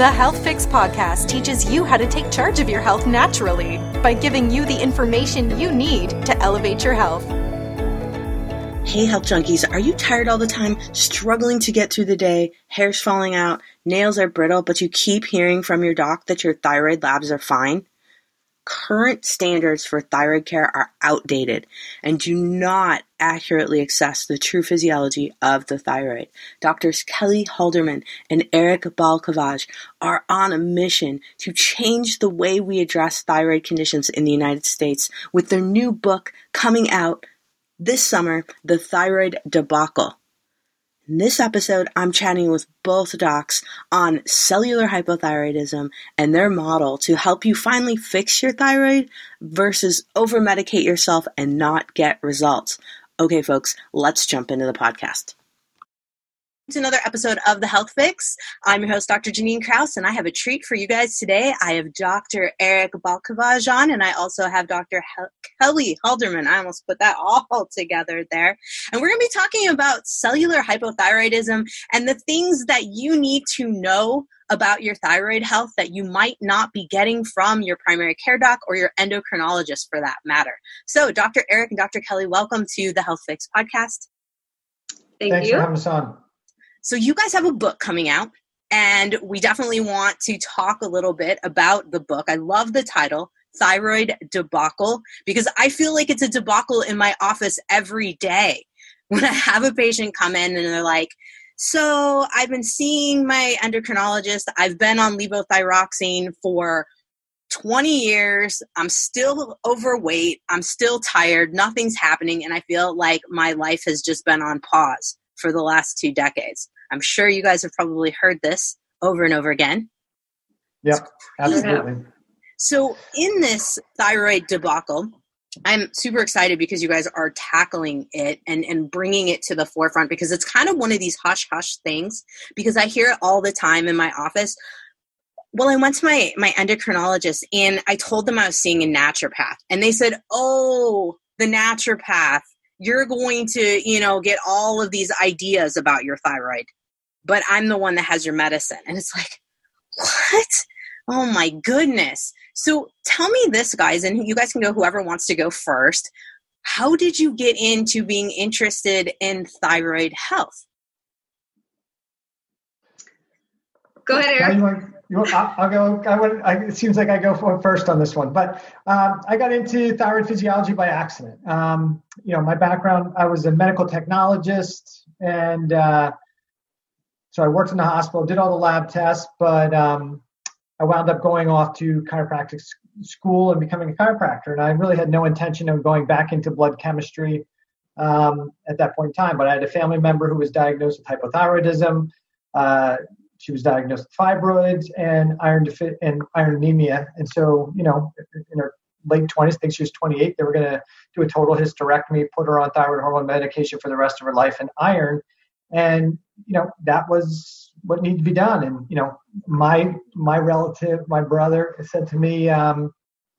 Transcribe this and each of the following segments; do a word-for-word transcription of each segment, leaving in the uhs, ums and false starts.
The Health Fix podcast teaches you how to take charge of your health naturally by giving you the information you need to elevate your health. Hey, health junkies, are you tired all the time, struggling to get through the day, hair's falling out, nails are brittle, but you keep hearing from your doc that your thyroid labs are fine? Current standards for thyroid care are outdated and do not accurately assess the true physiology of the thyroid. Doctors Kelly Halderman and Eric Balkavage are on a mission to change the way we address thyroid conditions in the United States with their new book coming out this summer, The Thyroid Debacle. In this episode, I'm chatting with both docs on cellular hypothyroidism and their model to help you finally fix your thyroid versus over-medicate yourself and not get results. Okay, folks, let's jump into the podcast. It's another episode of The Health Fix. I'm your host, Doctor Janine Krause, and I have a treat for you guys today. I have Doctor Eric Balkavage on, and I also have Doctor Hel- Kelly Halderman. I almost put that all together there. And we're going to be talking about cellular hypothyroidism and the things that you need to know about your thyroid health that you might not be getting from your primary care doc or your endocrinologist for that matter. So, Doctor Eric and Doctor Kelly, welcome to The Health Fix podcast. Thank Thanks you. for having us on. So you guys have a book coming out, and we definitely want to talk a little bit about the book. I love the title, Thyroid Debacle, because I feel like it's a debacle in my office every day when I have a patient come in and they're like, so I've been seeing my endocrinologist. I've been on levothyroxine for twenty years. I'm still overweight. I'm still tired. Nothing's happening. And I feel like my life has just been on pause for the last two decades. I'm sure you guys have probably heard this over and over again. Yep, absolutely. So in this thyroid debacle, I'm super excited because you guys are tackling it and, and bringing it to the forefront, because it's kind of one of these hush-hush things, because I hear it all the time in my office. Well, I went to my, my endocrinologist and I told them I was seeing a naturopath, and they said, oh, the naturopath, you're going to, you know, get all of these ideas about your thyroid, but I'm the one that has your medicine. And it's like, what? Oh my goodness. So tell me this, guys, and you guys can go, whoever wants to go first. How did you get into being interested in thyroid health? Go ahead, Eric. You want, you want, I'll, I'll go. I would, I, it seems like I go for first on this one, but um, I got into thyroid physiology by accident. Um, you know, my background, I was a medical technologist, and uh, so I worked in the hospital, did all the lab tests, but um, I wound up going off to chiropractic school and becoming a chiropractor. And I really had no intention of going back into blood chemistry um, at that point in time. But I had a family member who was diagnosed with hypothyroidism. Uh, she was diagnosed with fibroids and iron defi- and iron anemia. And so, you know, in her late twenties, I think she was twenty-eight, they were going to do a total hysterectomy, put her on thyroid hormone medication for the rest of her life and iron. And, you know, that was what needed to be done. And, you know, my my relative, my brother said to me, um,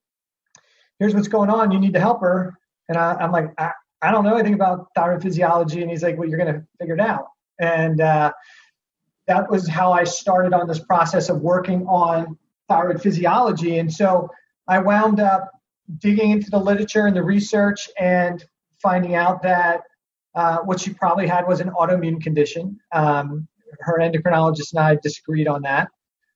here's what's going on. You need to help her. And I, I'm like, I, I don't know anything about thyroid physiology. And he's like, well, you're going to figure it out. And uh, that was how I started on this process of working on thyroid physiology. And so I wound up digging into the literature and the research and finding out that uh, what she probably had was an autoimmune condition. Um, her endocrinologist and I disagreed on that.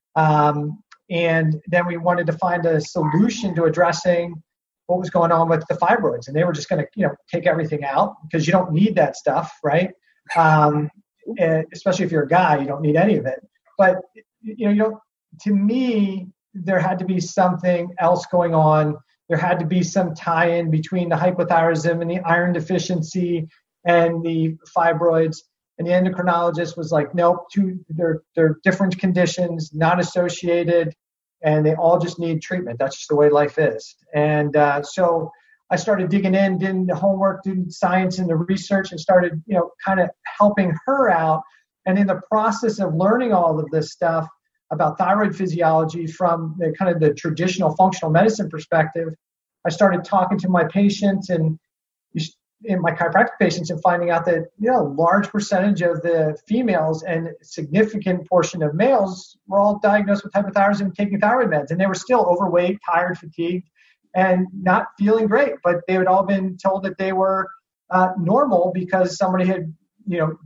Um, and then we wanted to find a solution to addressing what was going on with the fibroids. And they were just going to, you know, take everything out because you don't need that stuff, right? Um, especially if you're a guy, you don't need any of it. But, you know, you know, to me, there had to be something else going on. There had to be some tie-in between the hypothyroidism and the iron deficiency and the fibroids. And the endocrinologist was like, nope, two, they're, they're different conditions, not associated, and they all just need treatment. That's just the way life is. And uh, so I started digging in, doing the homework, doing science and the research, and started, you know, kind of helping her out. And in the process of learning all of this stuff about thyroid physiology from the kind of the traditional functional medicine perspective, I started talking to my patients, and you in my chiropractic patients and finding out that, you know, a large percentage of the females and significant portion of males were all diagnosed with hypothyroidism, taking thyroid meds, and they were still overweight, tired, fatigued, and not feeling great. But they had all been told that they were uh, normal because somebody had, you know,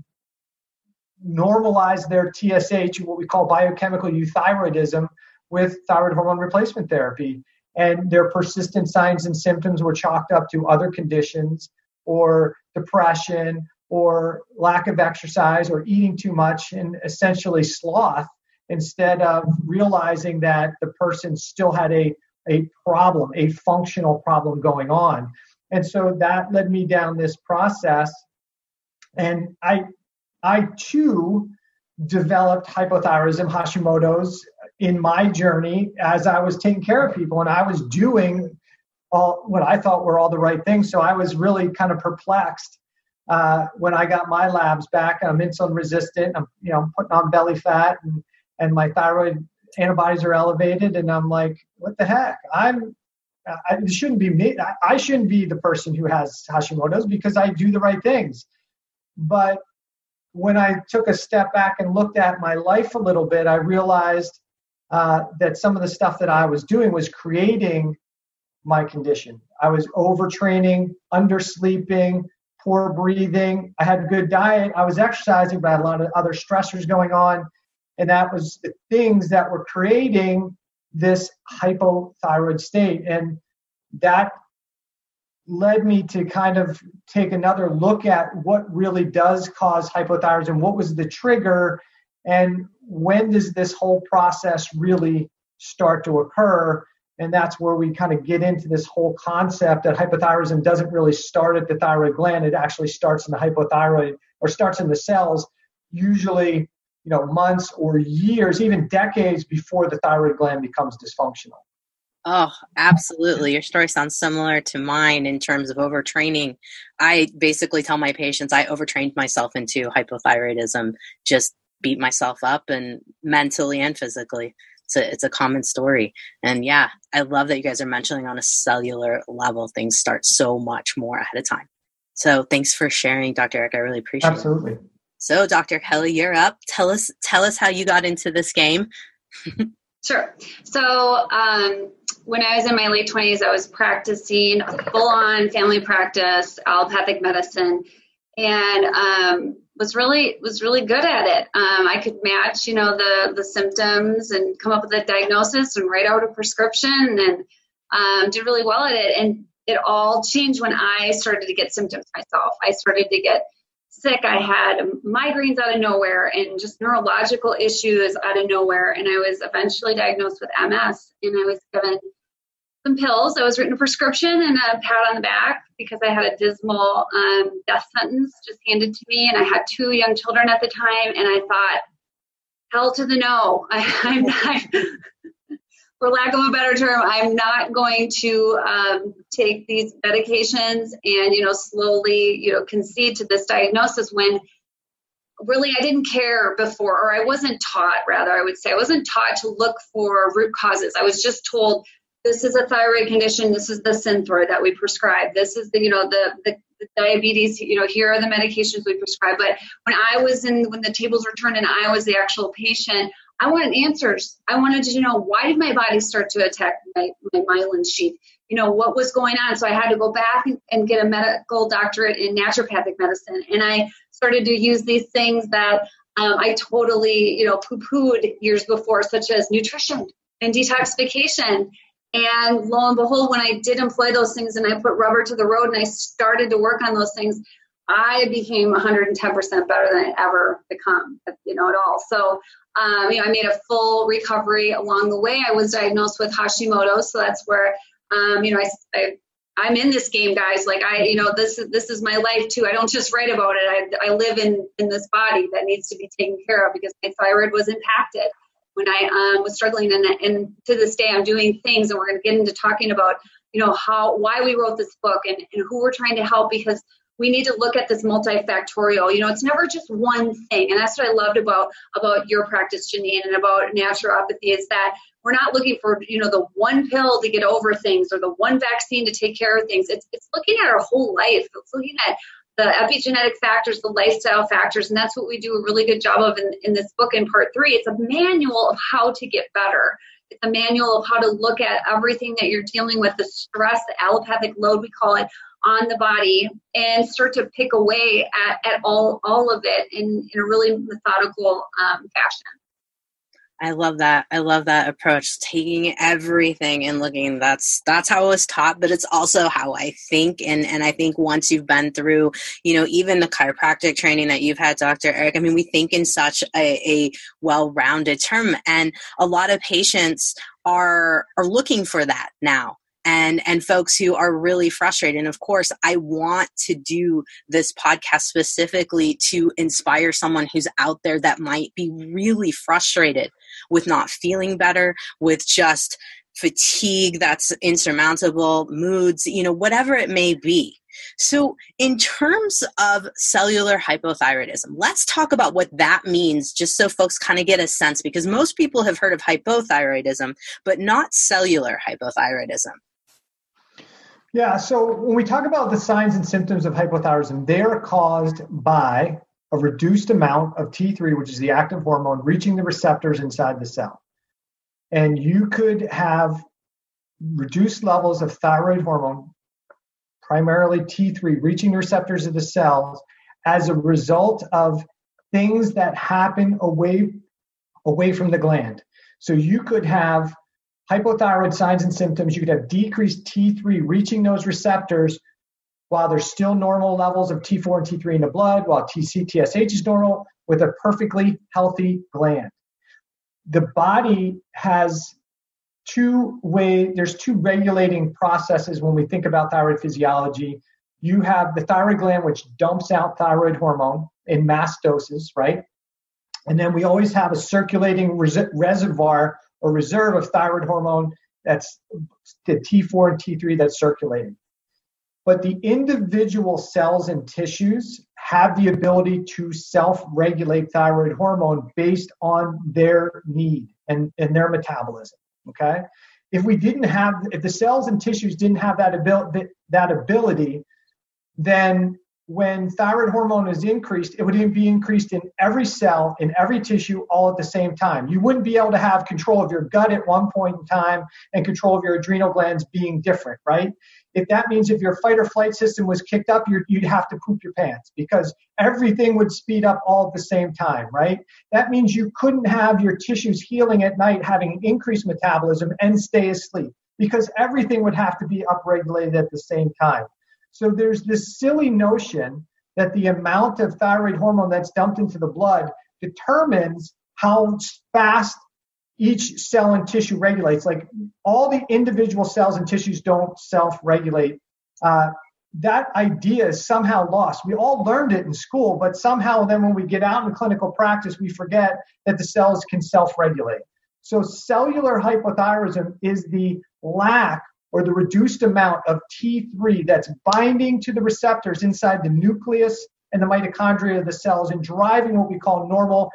normalized their T S H, what we call biochemical euthyroidism, with thyroid hormone replacement therapy. And their persistent signs and symptoms were chalked up to other conditions or depression or lack of exercise or eating too much, and essentially sloth, instead of realizing that the person still had a, a problem, a functional problem going on. And so that led me down this process. And I, I too developed hypothyroidism, Hashimoto's, in my journey as I was taking care of people, and I was doing all what I thought were all the right things. So I was really kind of perplexed uh, when I got my labs back. I'm insulin resistant. I'm, you know, I'm putting on belly fat, and and my thyroid antibodies are elevated. And I'm like, what the heck? I'm I, it shouldn't be me. I, I shouldn't be the person who has Hashimoto's because I do the right things. But when I took a step back and looked at my life a little bit, I realized uh, that some of the stuff that I was doing was creating my condition. I was overtraining, undersleeping, poor breathing. I had a good diet. I was exercising, but I had a lot of other stressors going on. And that was the things that were creating this hypothyroid state. And that led me to kind of take another look at what really does cause hypothyroidism, what was the trigger, and when does this whole process really start to occur. And that's where we kind of get into this whole concept that hypothyroidism doesn't really start at the thyroid gland. It actually starts in the hypothyroid, or starts in the cells, usually, you know, months or years, even decades before the thyroid gland becomes dysfunctional. Oh, absolutely. Your story sounds similar to mine in terms of overtraining. I basically tell my patients I overtrained myself into hypothyroidism, just beat myself up, and mentally and physically. It's a, it's a common story. And yeah, I love that you guys are mentioning on a cellular level, things start so much more ahead of time. So thanks for sharing, Doctor Eric. I really appreciate Absolutely. it. Absolutely. So Doctor Kelly, you're up. Tell us, tell us how you got into this game. Sure. So um, when I was in my late twenties, I was practicing a full-on family practice, allopathic medicine, and um, was really was really good at it. Um, I could match, you know, the the symptoms and come up with a diagnosis and write out a prescription, and um, did really well at it. And it all changed when I started to get symptoms myself. I started to get sick. I had migraines out of nowhere and just neurological issues out of nowhere. And I was eventually diagnosed with M S, and I was given some pills. I was written a prescription and a pat on the back because I had a dismal um, death sentence just handed to me. And I had two young children at the time. And I thought, hell to the no. I, I'm not, for lack of a better term, I'm not going to um, take these medications and, you know, slowly, you know, concede to this diagnosis when really I didn't care before, or I wasn't taught, rather, I would say. I wasn't taught to look for root causes. I was just told, this is a thyroid condition. This is the Synthroid that we prescribe. This is the, you know, the, the, the diabetes, you know, here are the medications we prescribe. But when I was in, when the tables were turned and I was the actual patient, I wanted answers. I wanted to know, why did my body start to attack my, my myelin sheath? You know, what was going on? So I had to go back and, and get a medical doctorate in naturopathic medicine. And I started to use these things that um, I totally, you know, poo-pooed years before, such as nutrition and detoxification. And lo and behold, when I did employ those things and I put rubber to the road and I started to work on those things, I became one hundred ten percent better than I'd ever become, you know, at all. So, um, you know, I made a full recovery along the way. I was diagnosed with Hashimoto's. So that's where, um, you know, I, I, I'm in this game, guys. Like I, you know, this is, this is my life too. I don't just write about it. I, I live in, in this body that needs to be taken care of because my thyroid was impacted when I um, was struggling. And, and to this day, I'm doing things, and we're going to get into talking about, you know, how, why we wrote this book and, and who we're trying to help, because we need to look at this multifactorial. You know, it's never just one thing. And that's what I loved about, about your practice, Janine, and about naturopathy is that we're not looking for, you know, the one pill to get over things or the one vaccine to take care of things. It's, it's looking at our whole life. It's looking at the epigenetic factors, the lifestyle factors, and that's what we do a really good job of in, in this book in part three. It's a manual of how to get better. It's a manual of how to look at everything that you're dealing with, the stress, the allopathic load, we call it, on the body, and start to pick away at, at all, all of it in, in a really methodical um, fashion. I love that. I love that approach, taking everything and looking. That's that's how I was taught, but it's also how I think. And and I think once you've been through, you know, even the chiropractic training that you've had, Doctor Eric, I mean, we think in such a, a well-rounded term, and a lot of patients are are looking for that now. And and folks who are really frustrated. And of course, I want to do this podcast specifically to inspire someone who's out there that might be really frustrated with not feeling better, with just fatigue that's insurmountable, moods, you know, whatever it may be. So in terms of cellular hypothyroidism, let's talk about what that means, just so folks kind of get a sense, because most people have heard of hypothyroidism, but not cellular hypothyroidism. Yeah, so when we talk about the signs and symptoms of hypothyroidism, they are caused by a reduced amount of T three, which is the active hormone, reaching the receptors inside the cell. And you could have reduced levels of thyroid hormone, primarily T three, reaching the receptors of the cells as a result of things that happen away, away from the gland. So you could have hypothyroid signs and symptoms. You could have decreased T three reaching those receptors while there's still normal levels of T four and T three in the blood, while T C, T S H is normal with a perfectly healthy gland. The body has two way, there's two regulating processes when we think about thyroid physiology. You have the thyroid gland, which dumps out thyroid hormone in mass doses, right? And then we always have a circulating res- reservoir or reserve of thyroid hormone, that's the T four and T three that's circulating. But the individual cells and tissues have the ability to self-regulate thyroid hormone based on their need and, and their metabolism, okay? If we didn't have, if the cells and tissues didn't have that ability, that ability, then when thyroid hormone is increased, it would be increased in every cell, in every tissue, all at the same time. You wouldn't be able to have control of your gut at one point in time and control of your adrenal glands being different, right? If that means if your fight or flight system was kicked up, you're, you'd have to poop your pants because everything would speed up all at the same time, right? That means you couldn't have your tissues healing at night, having increased metabolism and stay asleep because everything would have to be upregulated at the same time. So there's this silly notion that the amount of thyroid hormone that's dumped into the blood determines how fast each cell and tissue regulates. Like all the individual cells and tissues don't self-regulate. Uh, that idea is somehow lost. We all learned it in school, but somehow then when we get out in clinical practice, we forget that the cells can self-regulate. So cellular hypothyroidism is the lack or the reduced amount of T three that's binding to the receptors inside the nucleus and the mitochondria of the cells and driving what we call normal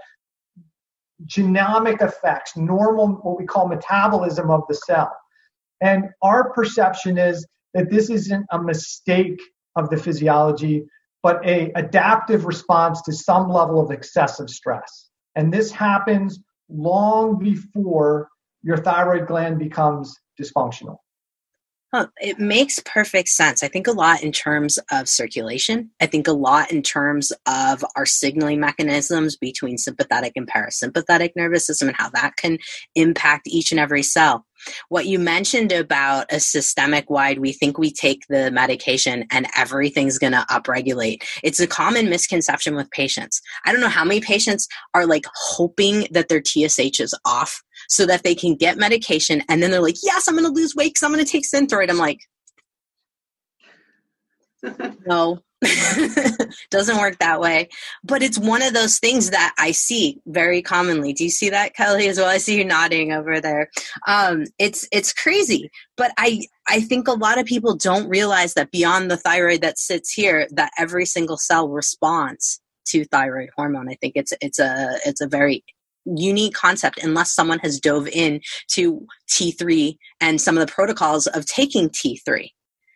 genomic effects, normal what we call metabolism of the cell. And our perception is that this isn't a mistake of the physiology, but a adaptive response to some level of excessive stress. And this happens long before your thyroid gland becomes dysfunctional. Huh, it makes perfect sense. I think a lot in terms of circulation. I think a lot in terms of our signaling mechanisms between sympathetic and parasympathetic nervous system and how that can impact each and every cell. What you mentioned about a systemic wide, we think we take the medication and everything's going to upregulate. It's a common misconception with patients. I don't know how many patients are like hoping that their T S H is off so that they can get medication. And then they're like, yes, I'm going to lose weight because I'm going to take Synthroid. I'm like, no, Doesn't work that way. But it's one of those things that I see very commonly. Do you see that, Kelly, as well? I see you nodding over there. Um, it's it's crazy. But I, I think a lot of people don't realize that beyond the thyroid that sits here, that every single cell responds to thyroid hormone. I think it's it's a it's a very unique concept unless someone has dove in to T three and some of the protocols of taking T three.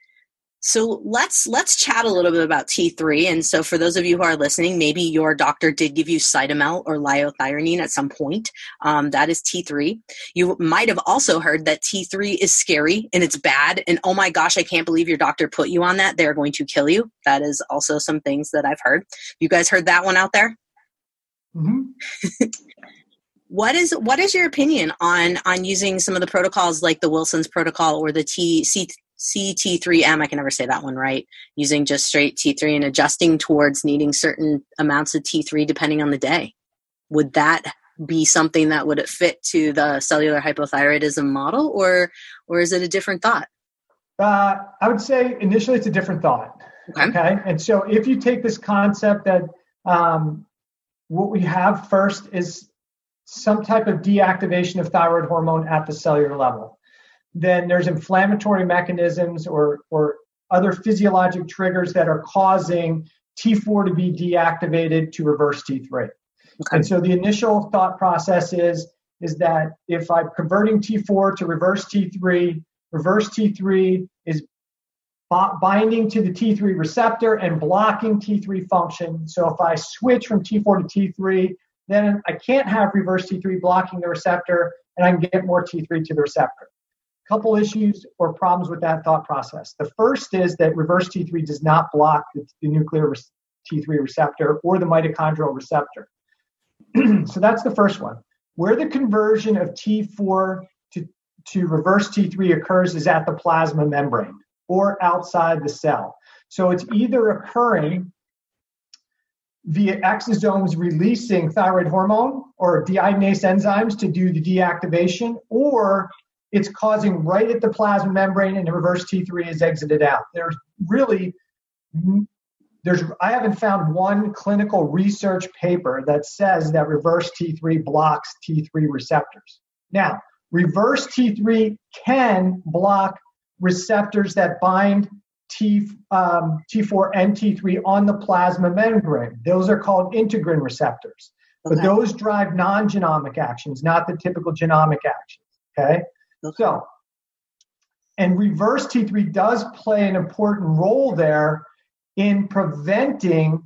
So let's let's chat a little bit about T three. And so for those of you who are listening, maybe your doctor did give you Cytomel or liothyronine at some point. Um, that is T three. You might have also heard that T three is scary and it's bad. And oh my gosh, I can't believe your doctor put you on that. They're going to kill you. That is also some things that I've heard. You guys heard that one out there? Mm-hmm. What is what is your opinion on on using some of the protocols like the Wilson's protocol or the T C C T three M, I can never say that one right, using just straight T three and adjusting towards needing certain amounts of T three depending on the day? Would that be something that would fit to the cellular hypothyroidism model, or or is it a different thought? Uh, I would say initially it's a different thought. Okay. okay? And so if you take this concept that um, what we have first is some type of deactivation of thyroid hormone at the cellular level, then there's inflammatory mechanisms or, or other physiologic triggers that are causing T four to be deactivated to reverse T three. Okay. And so the initial thought process is, is that if I'm converting T four to reverse T three, reverse T three is b- binding to the T three receptor and blocking T three function. So if I switch from T four to T three, then I can't have reverse T three blocking the receptor, and I can get more T three to the receptor. Couple issues or problems with that thought process. The first is that reverse T three does not block the, the nuclear T three receptor or the mitochondrial receptor. So that's the first one. Where the conversion of T four to, to reverse T three occurs is at the plasma membrane or outside the cell. So it's either occurring via exosomes releasing thyroid hormone or deiodinase enzymes to do the deactivation, or it's causing right at the plasma membrane and the reverse T three is exited out. There's really, there's I haven't found one clinical research paper that says that reverse T three blocks T three receptors. Now, reverse T three can block receptors that bind T, um, T four and T three on the plasma membrane. Those are called integrin receptors. Okay. But those drive non-genomic actions, not the typical genomic actions. Okay? Okay. So, and reverse T three does play an important role there in preventing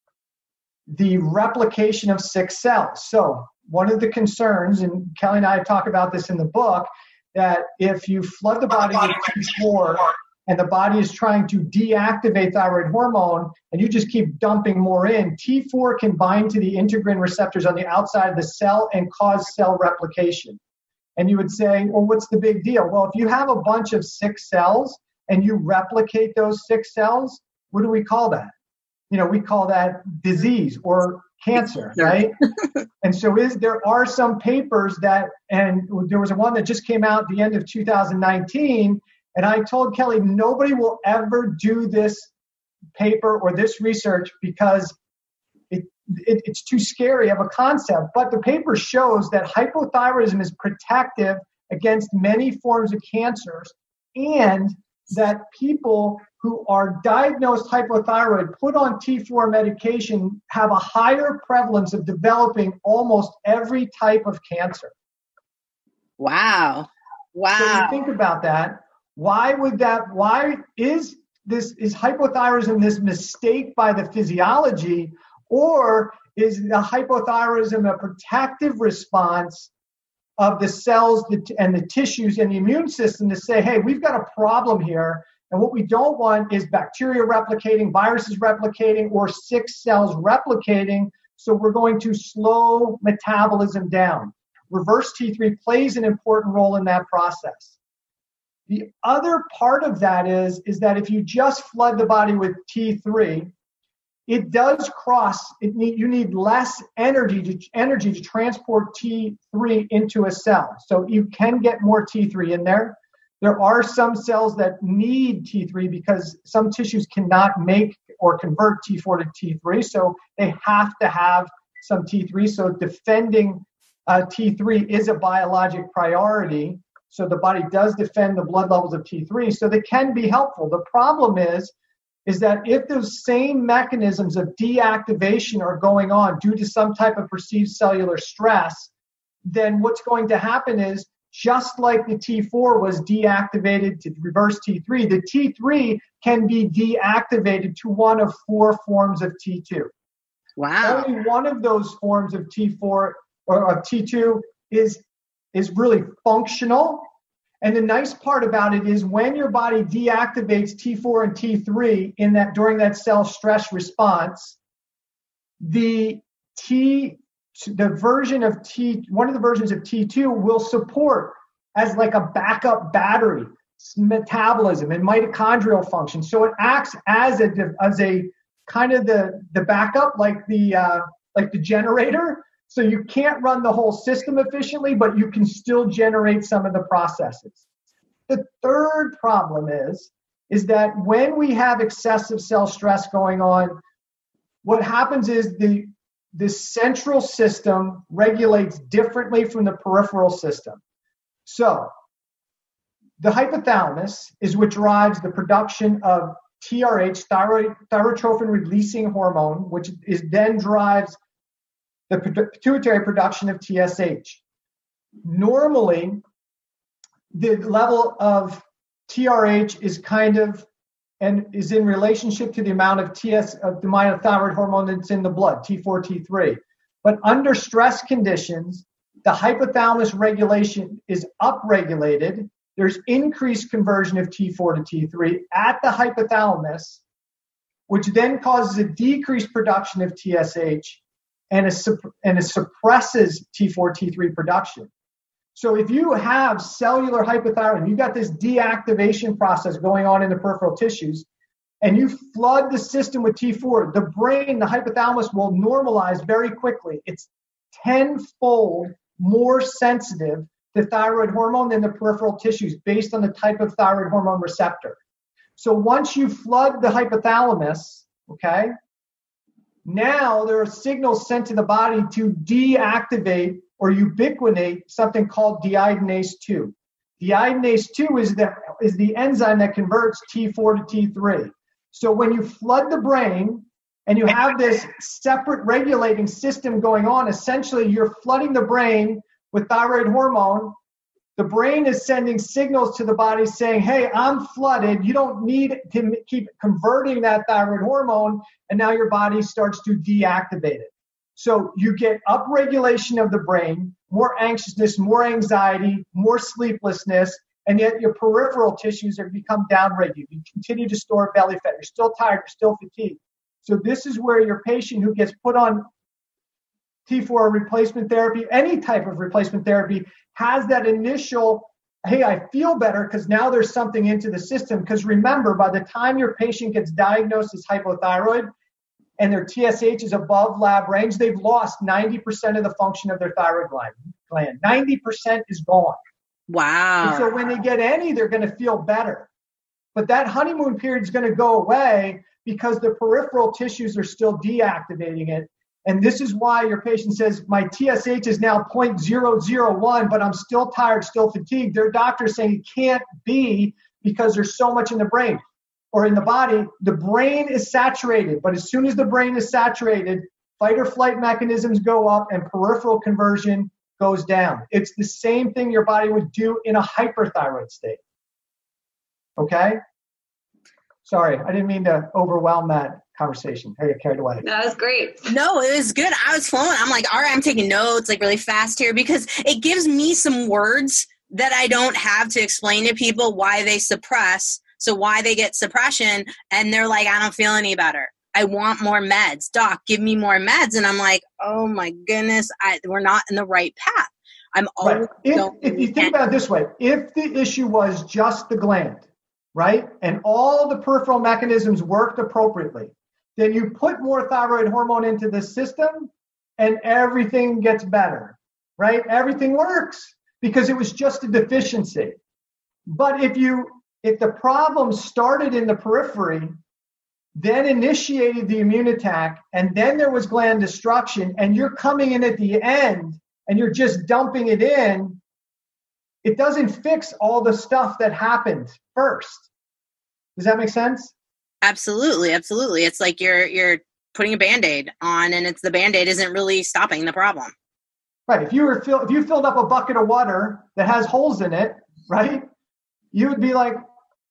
the replication of sick cells. So one of the concerns, and Kelly and I talk about this in the book, that if you flood the body with T four and the body is trying to deactivate thyroid hormone and you just keep dumping more in, T four can bind to the integrin receptors on the outside of the cell and cause cell replication. And you would say, well, what's the big deal? Well, if you have a bunch of sick cells and you replicate those sick cells, what do we call that? You know, we call that disease or cancer, right? And so is there are some papers that, and there was one that just came out at the end of two thousand nineteen, and I told Kelly, nobody will ever do this paper or this research because it It, it's too scary of a concept, but the paper shows that hypothyroidism is protective against many forms of cancers, and that people who are diagnosed hypothyroid, put on T four medication, have a higher prevalence of developing almost every type of cancer. Wow. Wow. So you think about that. Why would that, why is this, is hypothyroidism this mistake by the physiology? Or is the hypothyroidism a protective response of the cells and the tissues and the immune system to say, hey, we've got a problem here, and what we don't want is bacteria replicating, viruses replicating, or sick cells replicating, so we're going to slow metabolism down. Reverse T three plays an important role in that process. The other part of that is, is that if you just flood the body with T three, it does cross, it need, you need less energy to, energy to transport T three into a cell. So you can get more T three in there. There are some cells that need T three because some tissues cannot make or convert T four to T three. So they have to have some T three. So defending uh, T three is a biologic priority. So the body does defend the blood levels of T three. So they can be helpful. The problem is, is that if those same mechanisms of deactivation are going on due to some type of perceived cellular stress, then what's going to happen is, just like the T four was deactivated to reverse T three, the T three can be deactivated to one of four forms of T two. Wow. Only one of those forms of T four or of T two is, is really functional. And the nice part about it is when your body deactivates T four and T three in that during that cell stress response, the T the version of T one of the versions of T two will support as like a backup battery metabolism and mitochondrial function. So it acts as a as a kind of the the backup, like the uh, like the generator. So you can't run the whole system efficiently, but you can still generate some of the processes. The third problem is, is that when we have excessive cell stress going on, what happens is the, the central system regulates differently from the peripheral system. So the hypothalamus is what drives the production of T R H, thyroid, thyrotrophin releasing hormone, which is then drives the pituitary production of T S H. Normally, the level of T R H is kind of and is in relationship to the amount of T S of the amount of thyroid hormone that's in the blood, T four, T three. But under stress conditions, the hypothalamus regulation is upregulated. There's increased conversion of T four to T three at the hypothalamus, which then causes a decreased production of T S H. And it, and it suppresses T four, T three production. So if you have cellular hypothyroidism, you've got this deactivation process going on in the peripheral tissues, and you flood the system with T four, the brain, the hypothalamus will normalize very quickly. It's tenfold more sensitive to thyroid hormone than the peripheral tissues based on the type of thyroid hormone receptor. So once you flood the hypothalamus, okay, now there are signals sent to the body to deactivate or ubiquinate something called deiodinase two. Deiodinase two is the, is the enzyme that converts T four to T three. So when you flood the brain and you have this separate regulating system going on, essentially you're flooding the brain with thyroid hormone. The brain is sending signals to the body saying, hey, I'm flooded. You don't need to keep converting that thyroid hormone. And now your body starts to deactivate it. So you get upregulation of the brain, more anxiousness, more anxiety, more sleeplessness, and yet your peripheral tissues have become downregulated. You continue to store belly fat. You're still tired. You're still fatigued. So this is where your patient who gets put on T four replacement therapy, any type of replacement therapy, has that initial, hey, I feel better because now there's something into the system. Because remember, by the time your patient gets diagnosed as hypothyroid and their T S H is above lab range, they've lost ninety percent of the function of their thyroid gland. ninety percent is gone. Wow. And so when they get any, they're going to feel better. But that honeymoon period is going to go away because the peripheral tissues are still deactivating it. And this is why your patient says, my T S H is now zero point zero zero one, but I'm still tired, still fatigued. Their doctor's saying it can't be because there's so much in the brain or in the body. The brain is saturated, but as soon as the brain is saturated, fight or flight mechanisms go up and peripheral conversion goes down. It's the same thing your body would do in a hyperthyroid state. Okay? Sorry, I didn't mean to overwhelm that conversation. I got carried away. That was great. No, it was good. I was flowing. I'm like, all right, I'm taking notes like really fast here because it gives me some words that I don't have to explain to people why they suppress. So why they get suppression and they're like, I don't feel any better. I want more meds. Doc, give me more meds. And I'm like, oh my goodness, I, we're not in the right path. I'm always right. If, if you think about it this way, if the issue was just the gland, right, and all the peripheral mechanisms worked appropriately, then you put more thyroid hormone into the system and everything gets better, right? Everything works because it was just a deficiency. But if you if the problem started in the periphery then initiated the immune attack, and then there was gland destruction, and you're coming in at the end and you're just dumping it in, it doesn't fix all the stuff that happened first. Does that make sense? Absolutely, absolutely. It's like you're you're putting a Band-Aid on, and it's the Band-Aid isn't really stopping the problem. Right. If you were fill, if you filled up a bucket of water that has holes in it, right, you would be like,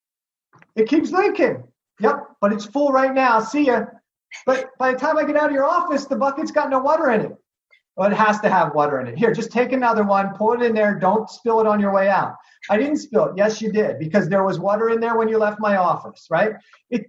it keeps leaking. Yep, but it's full right now. See ya. But by the time I get out of your office, the bucket's got no water in it. Well, it has to have water in it. Here, just take another one, pour it in there. Don't spill it on your way out. I didn't spill it. Yes, you did, because there was water in there when you left my office, right? It.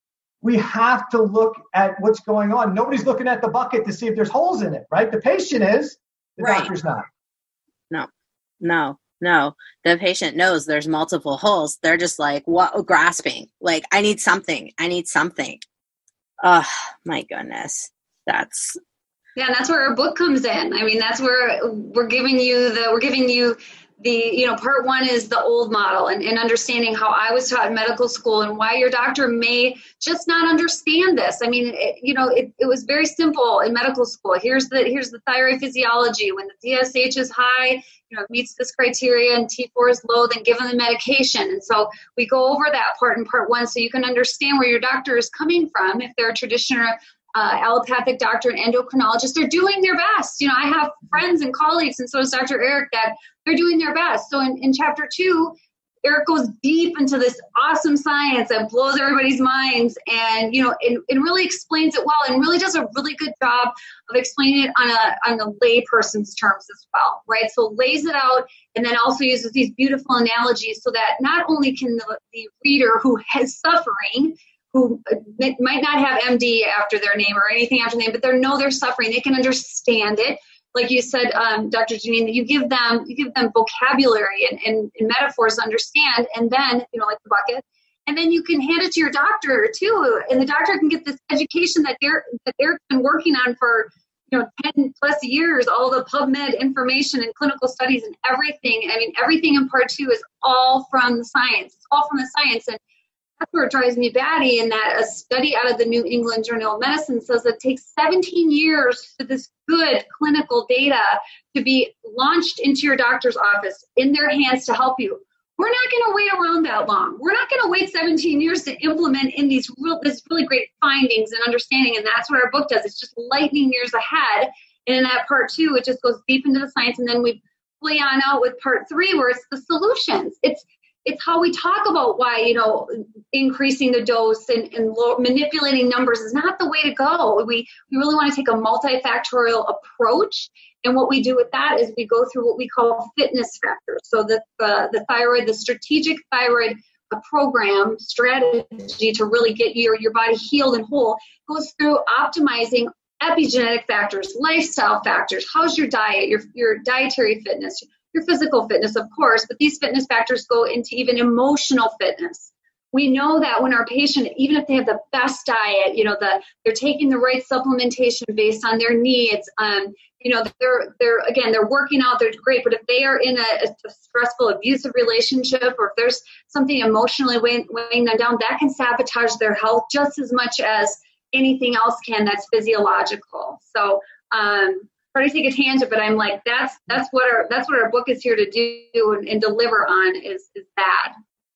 We have to look at what's going on. Nobody's looking at the bucket to see if there's holes in it, right? The patient is, the right. doctor's not. No, no, no. The patient knows there's multiple holes. They're just like, what, grasping. Like, I need something. I need something. Oh, my goodness. That's. Yeah, and that's where our book comes in. I mean, that's where we're giving you the, we're giving you the, you know, part one is the old model and, and understanding how I was taught in medical school and why your doctor may just not understand this. I mean, it, you know, it, it was very simple in medical school. Here's the, here's the thyroid physiology. When the T S H is high, you know, it meets this criteria and T four is low, then give them the medication. And so we go over that part in part one so you can understand where your doctor is coming from. If they're a traditional Uh, allopathic doctor and endocrinologist, they're doing their best. You know, I have friends and colleagues, and so does Doctor Eric, that they're doing their best. So in, in chapter two, Eric goes deep into this awesome science that blows everybody's minds, and you know, it, it really explains it well, and really does a really good job of explaining it on a on a lay person's terms as well, right? So lays it out, and then also uses these beautiful analogies so that not only can the, the reader who has suffering, who might not have M D after their name or anything after their name, but they know they're suffering. They can understand it. Like you said, um, Doctor Janine, that you give them, you give them vocabulary and, and, and metaphors to understand, and then, you know, like the bucket, and then you can hand it to your doctor too, and the doctor can get this education that they're that they've been working on for, you know, ten plus years, all the PubMed information and clinical studies and everything. I mean, everything in part two is all from the science. It's all from the science, and that's where it drives me batty, in that a study out of the New England Journal of Medicine says it takes seventeen years for this good clinical data to be launched into your doctor's office in their hands to help you. We're not going to wait around that long. We're not going to wait seventeen years to implement in these real, this really great findings and understanding, and that's what our book does. It's just lightning years ahead. And in that part two, it just goes deep into the science, and then we play on out with part three, where it's the solutions. It's It's how we talk about why, you know, increasing the dose and, and low, manipulating numbers is not the way to go. We we really want to take a multifactorial approach. And what we do with that is we go through what we call fitness factors. So the, uh, the thyroid, the strategic thyroid program strategy to really get your, your body healed and whole goes through optimizing epigenetic factors, lifestyle factors. How's your diet, your, your dietary fitness, your physical fitness, of course, but these fitness factors go into even emotional fitness. We know that when our patient, even if they have the best diet, you know, the, they're taking the right supplementation based on their needs, um, you know, they're, they're, again, they're working out, they're great, but if they are in a, a stressful, abusive relationship, or if there's something emotionally weighing, weighing them down, that can sabotage their health just as much as anything else can that's physiological. So, um, to take a tangent, but I'm like, that's that's what our that's what our book is here to do and, and deliver on is is that.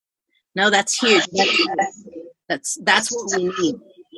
No, that's huge. That's that's, that's what we need.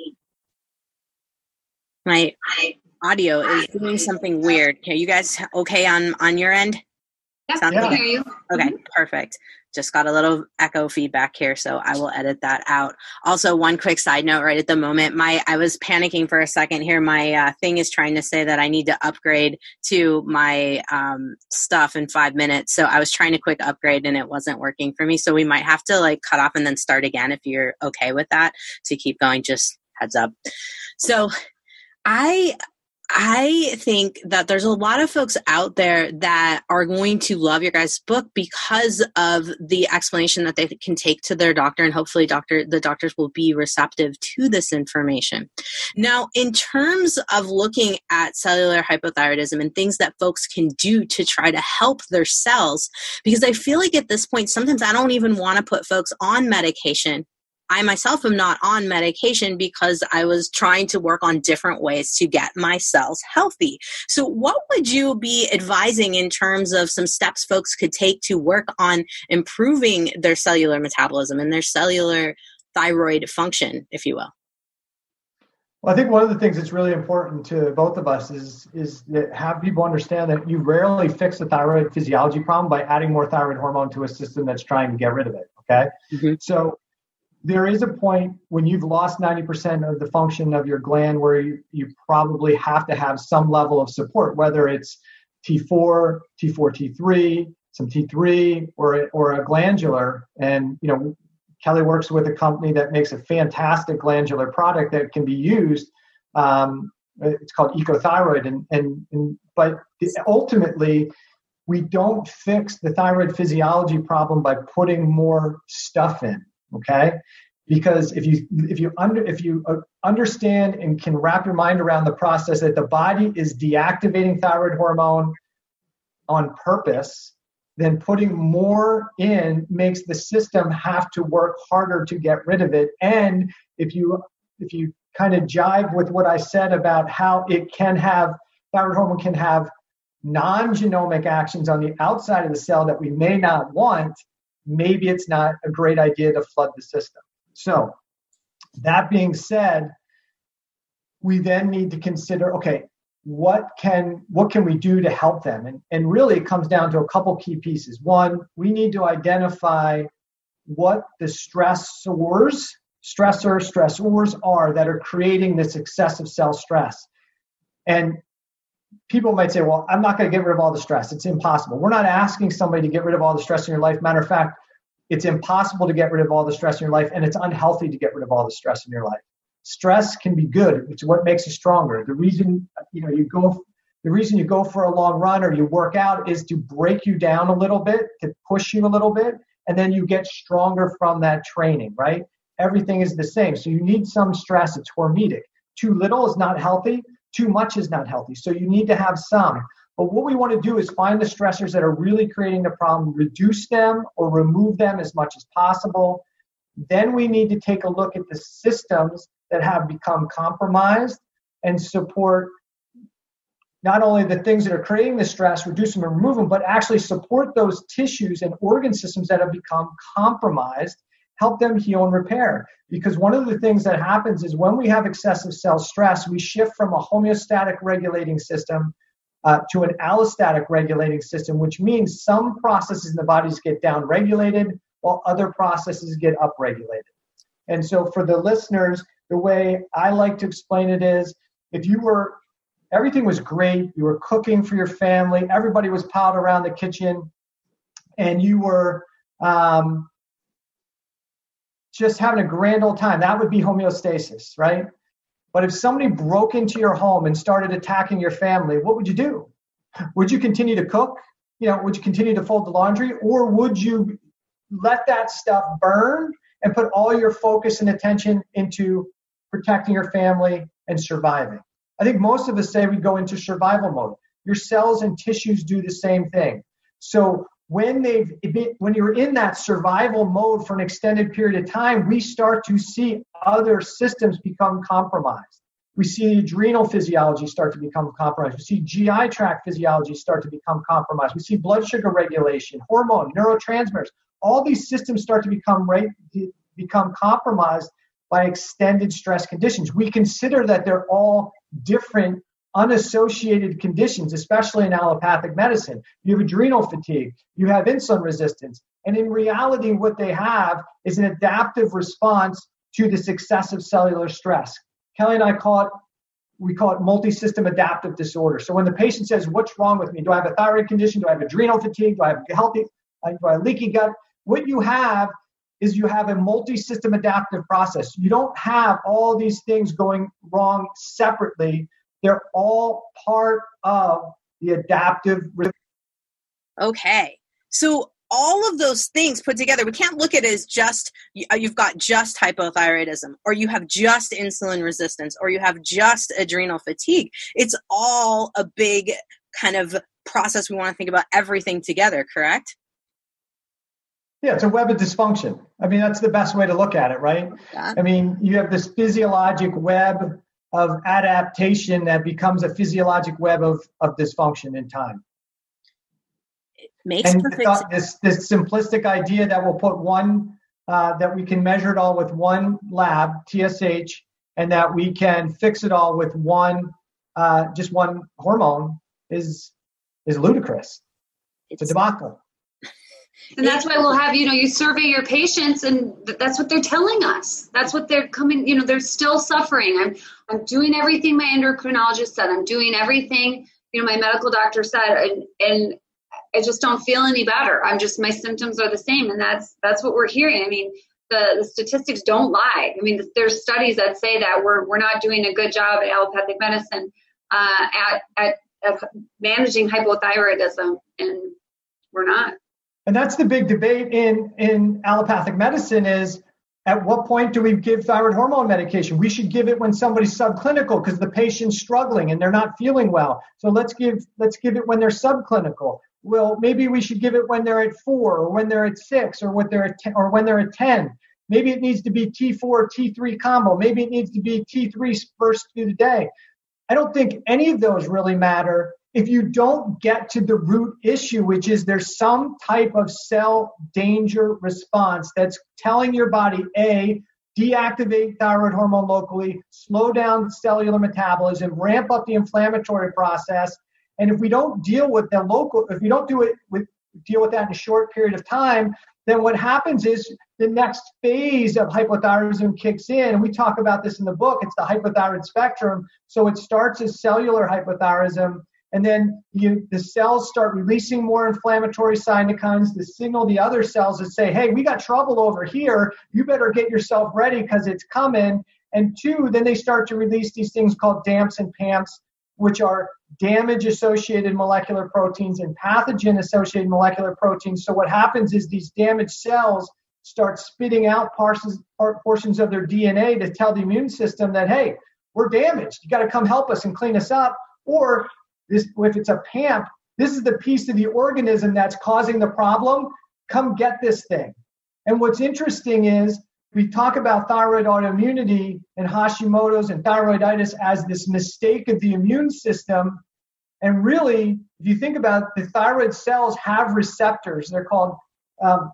My audio is doing something weird. Are you guys okay on on your end? Yep, I can hear you. Okay, perfect. Just got a little echo feedback here, so I will edit that out. Also, one quick side note right at the moment, my I was panicking for a second here. My uh, thing is trying to say that I need to upgrade to my um, stuff in five minutes. So I was trying to quick upgrade and it wasn't working for me. So we might have to like cut off and then start again if you're okay with that. To keep going, just heads up. So I... I think that there's a lot of folks out there that are going to love your guys' book because of the explanation that they can take to their doctor, and hopefully doctor the doctors will be receptive to this information. Now, in terms of looking at cellular hypothyroidism and things that folks can do to try to help their cells, because I feel like at this point, sometimes I don't even want to put folks on medication I myself am not on medication because I was trying to work on different ways to get my cells healthy. So what would you be advising in terms of some steps folks could take to work on improving their cellular metabolism and their cellular thyroid function, if you will? Well, I think one of the things that's really important to both of us is, is that have people understand that you rarely fix the thyroid physiology problem by adding more thyroid hormone to a system that's trying to get rid of it, okay? Mm-hmm. So there is a point when you've lost ninety percent of the function of your gland where you, you probably have to have some level of support, whether it's T four, T four, T three, some T three, or, or a glandular. And, you know, Kelly works with a company that makes a fantastic glandular product that can be used. Um, it's called Ecothyroid. And, and, and but ultimately, we don't fix the thyroid physiology problem by putting more stuff in. Okay, because if you if you under if you understand and can wrap your mind around the process that the body is deactivating thyroid hormone on purpose, then putting more in makes the system have to work harder to get rid of it. And if you if you kind of jive with what I said about how it can have thyroid hormone can have non-genomic actions on the outside of the cell that we may not want, maybe it's not a great idea to flood the system. So that being said, we then need to consider, okay, what can what can we do to help them? And, and really it comes down to a couple key pieces. One, we need to identify what the stressors, stressors, stressors are that are creating this excessive cell stress. And people might say, well, I'm not going to get rid of all the stress. It's impossible. We're not asking somebody to get rid of all the stress in your life. Matter of fact, it's impossible to get rid of all the stress in your life, and it's unhealthy to get rid of all the stress in your life. Stress can be good. It's what makes you stronger. The reason, you know, you go, the reason you go for a long run or you work out is to break you down a little bit, to push you a little bit, and then you get stronger from that training, right? Everything is the same. So you need some stress. It's hormetic. Too little is not healthy. Too much is not healthy. So you need to have some. But what we want to do is find the stressors that are really creating the problem, reduce them or remove them as much as possible. Then we need to take a look at the systems that have become compromised and support not only the things that are creating the stress, reduce them and remove them, but actually support those tissues and organ systems that have become compromised, help them heal and repair. Because one of the things that happens is when we have excessive cell stress, we shift from a homeostatic regulating system uh, to an allostatic regulating system, which means some processes in the bodies get down-regulated while other processes get up-regulated. And so for the listeners, the way I like to explain it is, if you were, everything was great, you were cooking for your family, everybody was piled around the kitchen, and you were um, just having a grand old time, that would be homeostasis, right? But if somebody broke into your home and started attacking your family, what would you do? Would you continue to cook? You know, would you continue to fold the laundry? Or would you let that stuff burn and put all your focus and attention into protecting your family and surviving? I think most of us say we go into survival mode. Your cells and tissues do the same thing. So when they've when you're in that survival mode for an extended period of time, we start to see other systems become compromised. We see adrenal physiology start to become compromised. We see G I tract physiology start to become compromised. We see blood sugar regulation, hormone, neurotransmitters. All these systems start to become become compromised by extended stress conditions. We consider that they're all different unassociated conditions, especially in allopathic medicine. You have adrenal fatigue, you have insulin resistance, and in reality, what they have is an adaptive response to this excessive cellular stress. Kelly and I call it, we call it multi-system adaptive disorder. So when the patient says, what's wrong with me? Do I have a thyroid condition? Do I have adrenal fatigue? Do I have healthy, do I have leaky gut? What you have is you have a multi-system adaptive process. You don't have all these things going wrong separately. They're all part of the adaptive. Okay. So all of those things put together, we can't look at it as just, you've got just hypothyroidism, or you have just insulin resistance, or you have just adrenal fatigue. It's all a big kind of process. We want to think about everything together, correct? Yeah, it's a web of dysfunction. I mean, that's the best way to look at it, right? Yeah. I mean, you have this physiologic web of adaptation that becomes a physiologic web of, of dysfunction in time. It makes and perfect thought, this this simplistic idea that we'll put one, uh, that we can measure it all with one lab, T S H, and that we can fix it all with one, uh, just one hormone is is ludicrous. It's, it's a debacle. And that's why we'll have, you know, you survey your patients and th- that's what they're telling us. That's what they're coming, you know, they're still suffering. I'm I'm doing everything my endocrinologist said. I'm doing everything, you know, my medical doctor said, and, and I just don't feel any better. I'm just, my symptoms are the same. And that's, that's what we're hearing. I mean, the, the statistics don't lie. I mean, there's studies that say that we're, we're not doing a good job at allopathic medicine, uh, at, at, at managing hypothyroidism, and we're not. And that's the big debate in, in allopathic medicine is, at what point do we give thyroid hormone medication? We should give it when somebody's subclinical because the patient's struggling and they're not feeling well. So let's give let's give it when they're subclinical. Well, maybe we should give it when they're at four or when they're at six or when they're at ten, or when they're at ten. Maybe it needs to be T four, T three combo. Maybe it needs to be T three first through the day. I don't think any of those really matter if you don't get to the root issue, which is there's some type of cell danger response that's telling your body, A, deactivate thyroid hormone locally, slow down cellular metabolism, ramp up the inflammatory process. And if we don't deal with the local, if we don't do it with deal with that in a short period of time, then what happens is the next phase of hypothyroidism kicks in. And we talk about this in the book. It's the hypothyroid spectrum. So it starts as cellular hypothyroidism. And then you, the cells start releasing more inflammatory cytokines to signal the other cells that say, hey, we got trouble over here. You better get yourself ready because it's coming. And two, then they start to release these things called D A M Ps and P A M Ps, which are damage-associated molecular proteins and pathogen-associated molecular proteins. So what happens is these damaged cells start spitting out portions, portions of their D N A to tell the immune system that, hey, we're damaged. You got to come help us and clean us up. Or this, if it's a P A M P, this is the piece of the organism that's causing the problem. Come get this thing. And what's interesting is we talk about thyroid autoimmunity and Hashimoto's and thyroiditis as this mistake of the immune system. And really, if you think about it, the thyroid cells have receptors. They're called, um,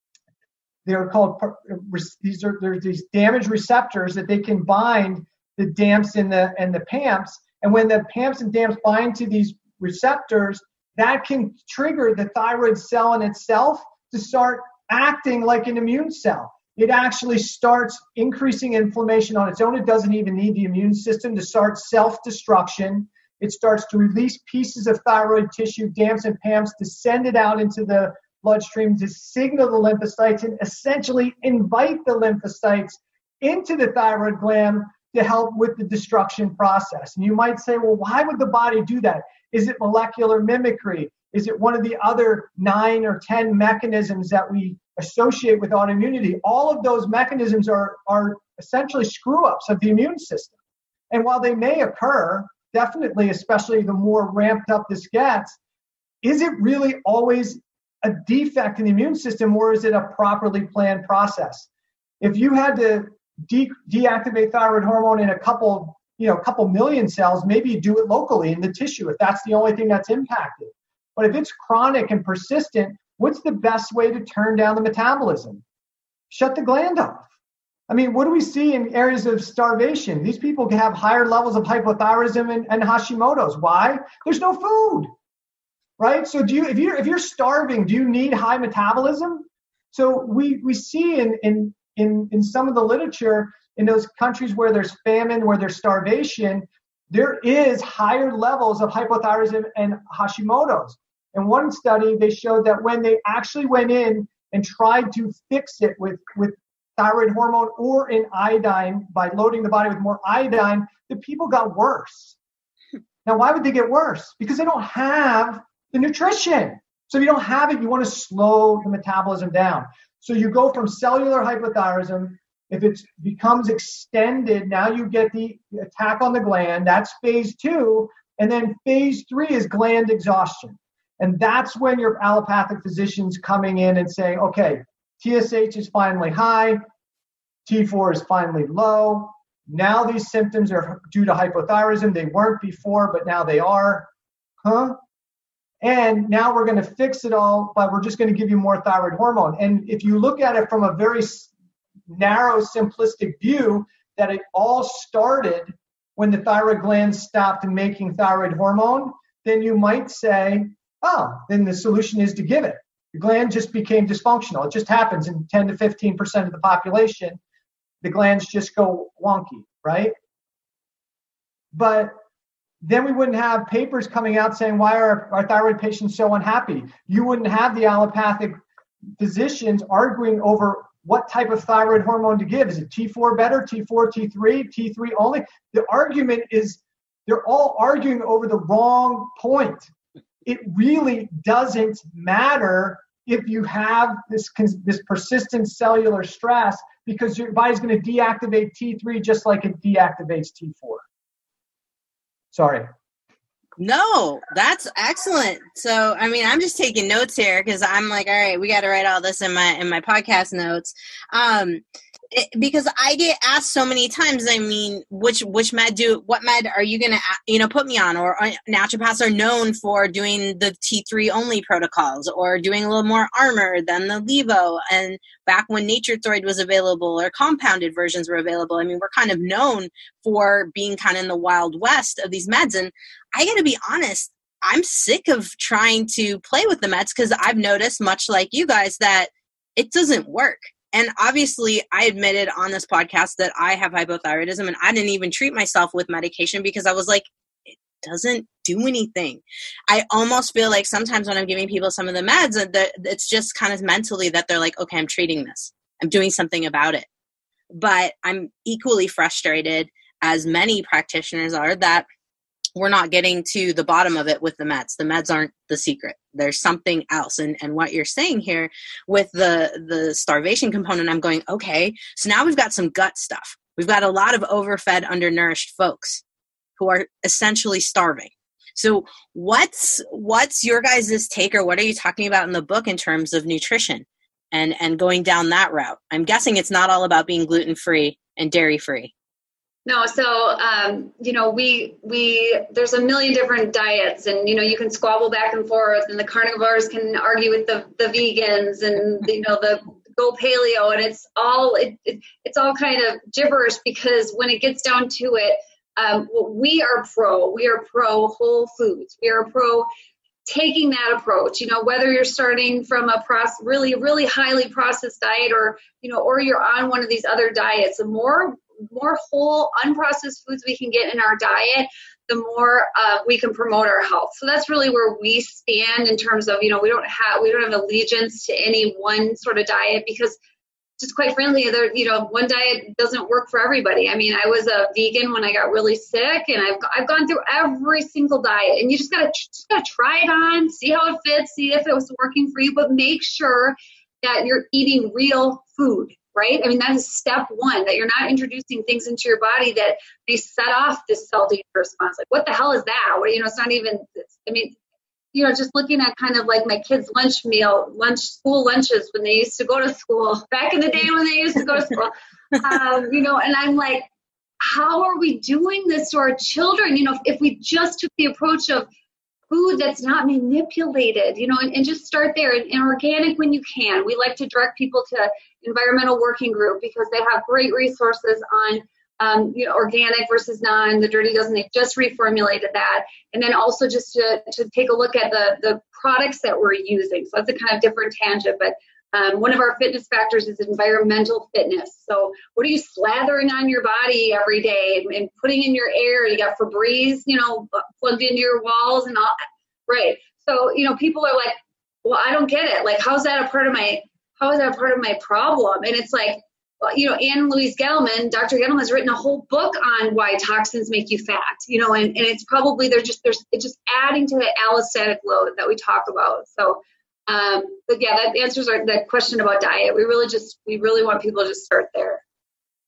they're called, these are there's these damaged receptors that they can bind the D A M Ps and the and the P A M Ps. And when the P A M Ps and D A M Ps bind to these receptors, that can trigger the thyroid cell in itself to start acting like an immune cell. It actually starts increasing inflammation on its own. It doesn't even need the immune system to start self-destruction. It starts to release pieces of thyroid tissue, D A M Ps and P A M Ps, to send it out into the bloodstream to signal the lymphocytes and essentially invite the lymphocytes into the thyroid gland to help with the destruction process. And you might say, well, why would the body do that? Is it molecular mimicry? Is it one of the other nine or ten mechanisms that we associate with autoimmunity? All of those mechanisms are, are essentially screw-ups of the immune system. And while they may occur, definitely, especially the more ramped up this gets, is it really always a defect in the immune system, or is it a properly planned process? If you had to de- deactivate thyroid hormone in a couple, you know, a couple million cells, maybe you do it locally in the tissue if that's the only thing that's impacted. But if it's chronic and persistent, what's the best way to turn down the metabolism? Shut the gland off. I mean, what do we see in areas of starvation? These people can have higher levels of hypothyroidism and, and Hashimoto's. Why? There's no food, right? So do you, if you're if you're starving, do you need high metabolism? So we we see in in in in some of the literature in those countries where there's famine, where there's starvation, there is higher levels of hypothyroidism and Hashimoto's. In one study, they showed that when they actually went in and tried to fix it with, with thyroid hormone or in iodine by loading the body with more iodine, the people got worse. Now, why would they get worse? Because they don't have the nutrition. So if you don't have it, you want to slow the metabolism down. So you go from cellular hypothyroidism. If it becomes extended, now you get the attack on the gland. That's phase two. And then phase three is gland exhaustion. And that's when your allopathic physician's coming in and saying, okay, T S H is finally high. T four is finally low. Now these symptoms are due to hypothyroidism. They weren't before, but now they are. Huh? And now we're going to fix it all, but we're just going to give you more thyroid hormone. And if you look at it from a very narrow, simplistic view, that it all started when the thyroid gland stopped making thyroid hormone, then you might say, oh, then the solution is to give it. The gland just became dysfunctional. It just happens in ten to fifteen percent of the population. The glands just go wonky, right? But then we wouldn't have papers coming out saying, why are our thyroid patients so unhappy? You wouldn't have the allopathic physicians arguing over what type of thyroid hormone to give. Is it T four better, T four, T three, T three only? The argument is they're all arguing over the wrong point. It really doesn't matter if you have this, this persistent cellular stress, because your body's going to deactivate T three just like it deactivates T four. Sorry. No, that's excellent. So, I mean, I'm just taking notes here because I'm like, all right, we got to write all this in my in my podcast notes. Um, it, because I get asked so many times. I mean, which which med do what med are you gonna you know put me on? Or, or naturopaths are known for doing the T three only protocols or doing a little more armor than the Levo. And back when NatureThyroid was available or compounded versions were available, I mean, we're kind of known for being kind of in the wild west of these meds. And I got to be honest, I'm sick of trying to play with the meds because I've noticed, much like you guys, that it doesn't work. And obviously, I admitted on this podcast that I have hypothyroidism, and I didn't even treat myself with medication because I was like, it doesn't do anything. I almost feel like sometimes when I'm giving people some of the meds, that it's just kind of mentally that they're like, okay, I'm treating this. I'm doing something about it. But I'm equally frustrated, as many practitioners are, that we're not getting to the bottom of it with the meds. The meds aren't the secret. There's something else. And and what you're saying here with the, the starvation component, I'm going, okay, so now we've got some gut stuff. We've got a lot of overfed, undernourished folks who are essentially starving. So what's what's your guys' take, or what are you talking about in the book in terms of nutrition and, and going down that route? I'm guessing it's not all about being gluten-free and dairy-free. No, so, um, you know, we, we, there's a million different diets, and, you know, you can squabble back and forth, and the carnivores can argue with the, the vegans, and, you know, the go paleo, and it's all, it, it, it's all kind of gibberish, because when it gets down to it, um, we are pro, we are pro whole foods. We are pro taking that approach, you know, whether you're starting from a process, really, really highly processed diet, or, you know, or you're on one of these other diets. The more more whole, unprocessed foods we can get in our diet, the more uh, we can promote our health. So that's really where we stand in terms of, you know, we don't have we don't have allegiance to any one sort of diet, because just quite frankly, there, you know, one diet doesn't work for everybody. I mean, I was a vegan when I got really sick, and I've I've gone through every single diet, and you just gotta just gotta try it on, see how it fits, see if it was working for you, but make sure that you're eating real food. Right? I mean, that is step one, that you're not introducing things into your body that may set off this cell danger response. Like, what the hell is that? Well, you know, it's not even, I mean, you know, just looking at kind of like my kids' lunch meal, lunch, school lunches when they used to go to school, back in the day when they used to go to school, um, you know, and I'm like, how are we doing this to our children? You know, if, if we just took the approach of food that's not manipulated, you know, and, and just start there, and, and organic when you can. We like to direct people to Environmental Working Group, because they have great resources on, um, you know, organic versus non, the dirty dozen. They've just reformulated that. And then also just to, to take a look at the, the products that we're using. So that's a kind of different tangent, but um, one of our fitness factors is environmental fitness. So what are you slathering on your body every day and, and putting in your air? You got Febreze, you know, plugged into your walls and all. Right. So, you know, people are like, well, I don't get it. Like, how's that a part of my, how is that a part of my problem? And it's like, well, you know, Ann Louise Gelman, Doctor Gelman has written a whole book on why toxins make you fat, you know, and, and it's probably, they're just, there's, it's just adding to the allostatic load that we talk about. So, um, but yeah, that answers our, that question about diet. We really just, we really want people to just start there.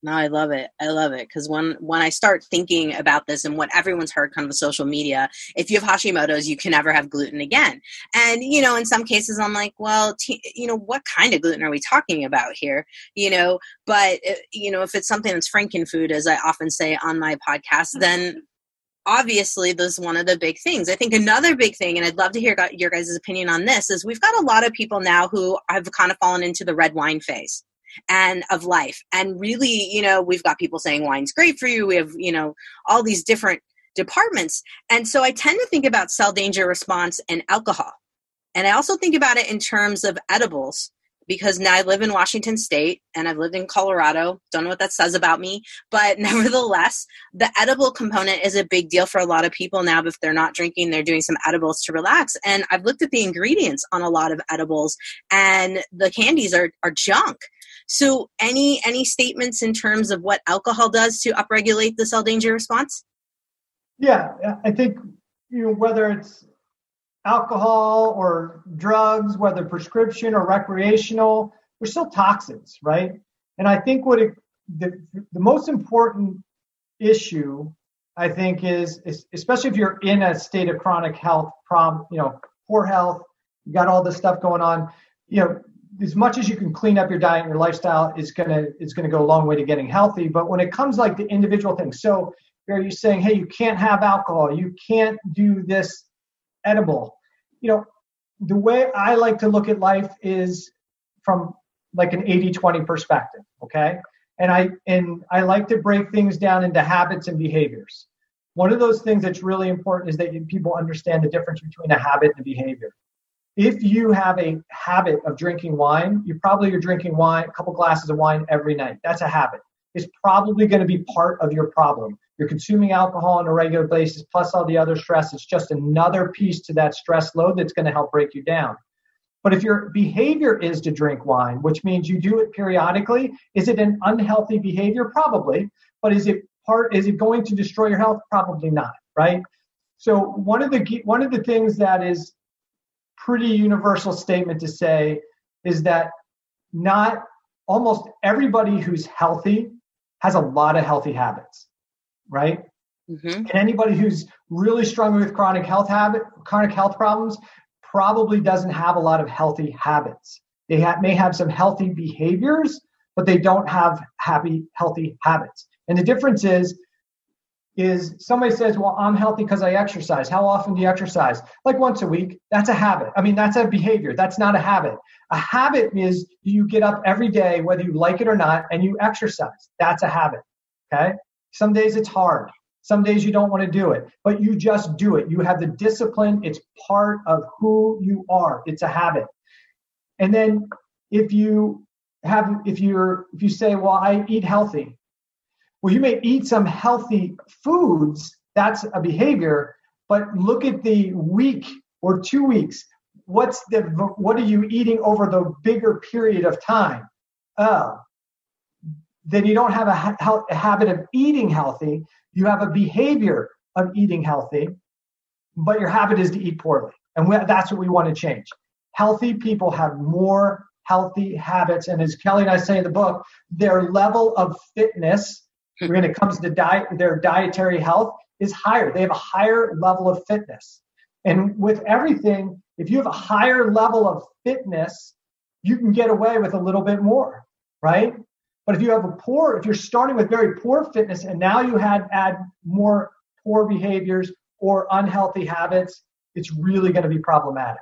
No, I love it. I love it. Because when, when I start thinking about this and what everyone's heard kind of on social media, if you have Hashimoto's, you can never have gluten again. And, you know, in some cases I'm like, well, t- you know, what kind of gluten are we talking about here? You know, but, you know, if it's something that's Frankenfood, as I often say on my podcast, then obviously this is one of the big things. I think another big thing, and I'd love to hear your guys' opinion on this, is we've got a lot of people now who have kind of fallen into the red wine phase and of life. And really, you know, we've got people saying wine's great for you. We have, you know, all these different departments. And so I tend to think about cell danger response and alcohol. And I also think about it in terms of edibles, because now I live in Washington State and I've lived in Colorado. Don't know what that says about me, but nevertheless, the edible component is a big deal for a lot of people now. If they're not drinking, they're doing some edibles to relax. And I've looked at the ingredients on a lot of edibles, and the candies are, are junk. So any any statements in terms of what alcohol does to upregulate the cell danger response? Yeah, I think, you know, whether it's alcohol or drugs, whether prescription or recreational, they're still toxins, right? And I think what it, the, the most important issue, I think, is, is especially if you're in a state of chronic health problem, you know, poor health, you got all this stuff going on, you know, as much as you can clean up your diet and your lifestyle is gonna is gonna go a long way to getting healthy. But when it comes like the individual things, so are you saying, hey, you can't have alcohol, you can't do this edible? You know, the way I like to look at life is from like an eighty twenty perspective, okay? And I and I like to break things down into habits and behaviors. One of those things that's really important is that people understand the difference between a habit and a behavior. If you have a habit of drinking wine, you probably are drinking wine, a couple glasses of wine every night. That's a habit. It's probably going to be part of your problem. You're consuming alcohol on a regular basis, plus all the other stress. It's just another piece to that stress load that's going to help break you down. But if your behavior is to drink wine, which means you do it periodically, is it an unhealthy behavior? Probably. But is it part? Is it going to destroy your health? Probably not, right? So one of the one of the things that is pretty universal statement to say is that not almost everybody who's healthy has a lot of healthy habits, right? Mm-hmm. And anybody who's really struggling with chronic health habit, chronic health problems probably doesn't have a lot of healthy habits. They ha- may have some healthy behaviors, but they don't have happy, healthy habits. And the difference is, is somebody says, well, I'm healthy because I exercise. How often do you exercise? Like once a week. That's a habit. I mean, that's a behavior. That's not a habit. A habit is you get up every day, whether you like it or not, and you exercise. That's a habit, okay? Some days it's hard. Some days you don't want to do it, but you just do it. You have the discipline. It's part of who you are. It's a habit. And then if you have, if you're, if you say, well, I eat healthy, well, you may eat some healthy foods, that's a behavior, but look at the week or two weeks. What's the, what are you eating over the bigger period of time? Oh, then you don't have a, ha- a habit of eating healthy. You have a behavior of eating healthy, but your habit is to eat poorly. And we, that's what we want to change. Healthy people have more healthy habits. And as Kelly and I say in the book, their level of fitness when it comes to diet, their dietary health is higher. They have a higher level of fitness. And with everything, if you have a higher level of fitness, you can get away with a little bit more, right? But if you have a poor, if you're starting with very poor fitness and now you had add more poor behaviors or unhealthy habits, it's really going to be problematic.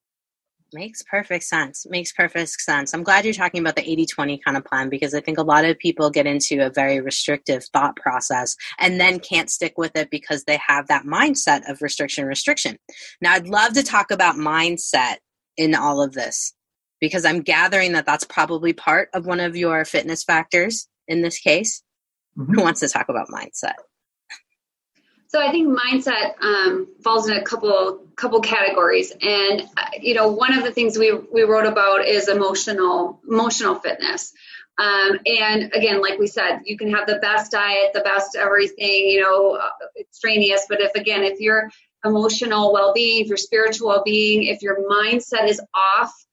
Makes perfect sense. Makes perfect sense. I'm glad you're talking about the eighty twenty kind of plan, because I think a lot of people get into a very restrictive thought process and then can't stick with it because they have that mindset of restriction, restriction. Now, I'd love to talk about mindset in all of this, because I'm gathering that that's probably part of one of your fitness factors in this case. Mm-hmm. Who wants to talk about mindset? So I think mindset um, falls in a couple couple categories, and uh, you know, one of the things we we wrote about is emotional emotional fitness. Um, and again, like we said, you can have the best diet, the best everything, you know, uh, extraneous. But if again, if your emotional well-being, if your spiritual well-being, if your mindset is off,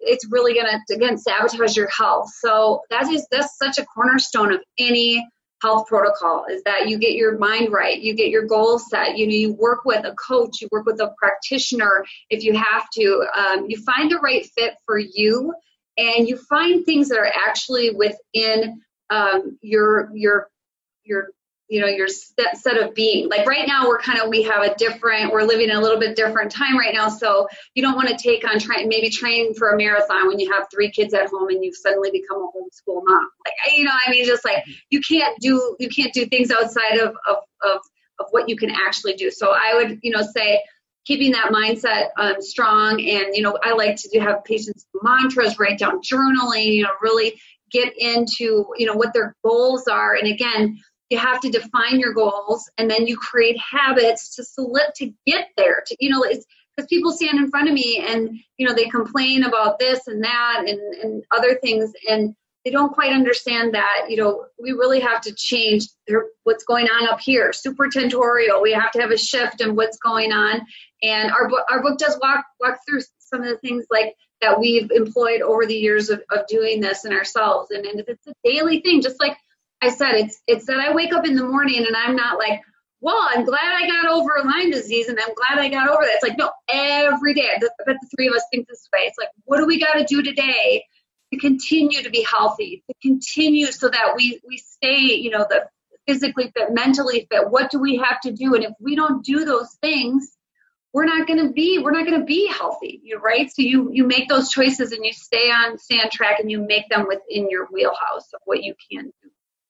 it's really going to, again, sabotage your health. So that is, that's such a cornerstone of any health protocol, is that you get your mind right, you get your goals set, you know, you work with a coach, you work with a practitioner if you have to, um, you find the right fit for you, and you find things that are actually within um, your, your, your, you know, your set, set of being. Like right now, we're kind of, we have a different, we're living in a little bit different time right now. So you don't want to take on train, maybe train for a marathon when you have three kids at home and you've suddenly become a homeschool mom. Like, you know, I mean, just like you can't do, you can't do things outside of, of, of, of what you can actually do. So I would, you know, say keeping that mindset um, strong. And, you know, I like to do, have patients do mantras, write down journaling, you know, really get into, you know, what their goals are. And again, you have to define your goals, and then you create habits to select to get there. To, you know, it's because people stand in front of me and, you know, they complain about this and that and, and other things, and they don't quite understand that, you know, we really have to change their, what's going on up here, supratentorial. We have to have a shift in what's going on. And our book, our book does walk, walk through some of the things like that we've employed over the years of, of doing this in ourselves. And, and it's a daily thing, just like I said, it's it's that I wake up in the morning and I'm not like, well, I'm glad I got over Lyme disease and I'm glad I got over that. It's like, no, every day. I bet the three of us think this way. It's like, what do we got to do today to continue to be healthy, to continue so that we, we stay, you know, the physically fit, mentally fit? What do we have to do? And if we don't do those things, we're not going to be, we're not going to be healthy, you right? So you, you make those choices and you stay on, stay on track, and you make them within your wheelhouse of what you can do.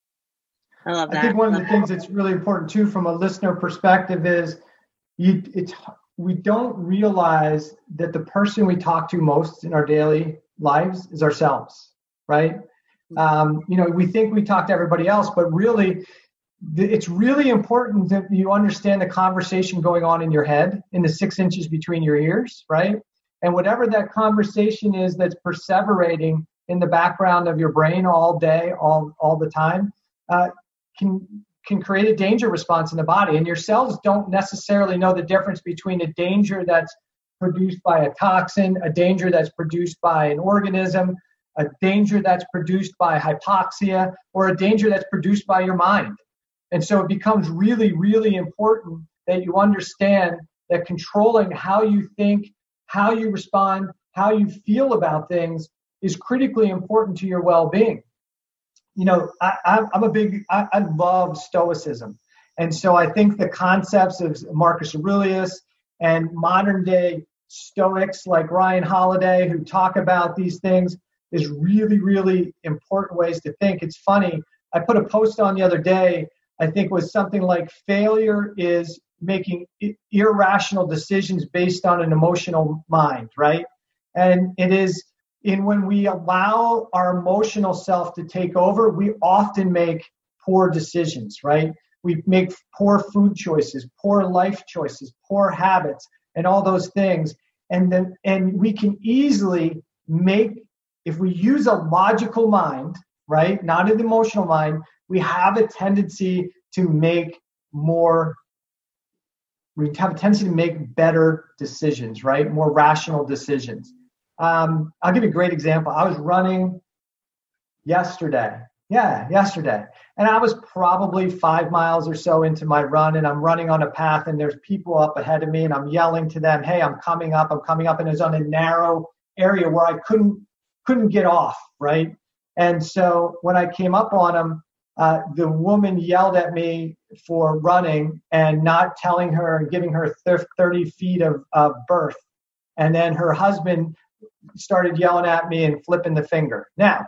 I love that. I think one of the things that's really important too, from a listener perspective, is you, it's, we don't realize that the person we talk to most in our daily lives is ourselves, right? Um, you know, we think we talk to everybody else, but really, it's really important that you understand the conversation going on in your head, in the six inches between your ears, right? And whatever that conversation is that's perseverating in the background of your brain all day, all all the time, uh, can can create a danger response in the body. And your cells don't necessarily know the difference between a danger that's produced by a toxin, a danger that's produced by an organism, a danger that's produced by hypoxia, or a danger that's produced by your mind. And so it becomes really, really important that you understand that controlling how you think, how you respond, how you feel about things is critically important to your well-being. You know, I, I'm a big, I, I love Stoicism. And so I think the concepts of Marcus Aurelius and modern day Stoics like Ryan Holiday, who talk about these things, is really, really important ways to think. It's funny. I put a post on the other day, I think was something like, failure is making irrational decisions based on an emotional mind, right? And it is, in when we allow our emotional self to take over, we often make poor decisions, right? We make poor food choices, poor life choices, poor habits, and all those things. And then, and we can easily make, if we use a logical mind, right, not an emotional mind, we have a tendency to make more, we have a tendency to make better decisions, right? More rational decisions. Um, I'll give you a great example. I was running yesterday. Yeah, yesterday. And I was probably five miles or so into my run, and I'm running on a path, and there's people up ahead of me, and I'm yelling to them, hey, I'm coming up, I'm coming up. And it's on a narrow area where I couldn't couldn't get off, right? And so when I came up on them, uh, the woman yelled at me for running and not telling her and giving her thirty feet of, of berth. And then her husband started yelling at me and flipping the finger. Now,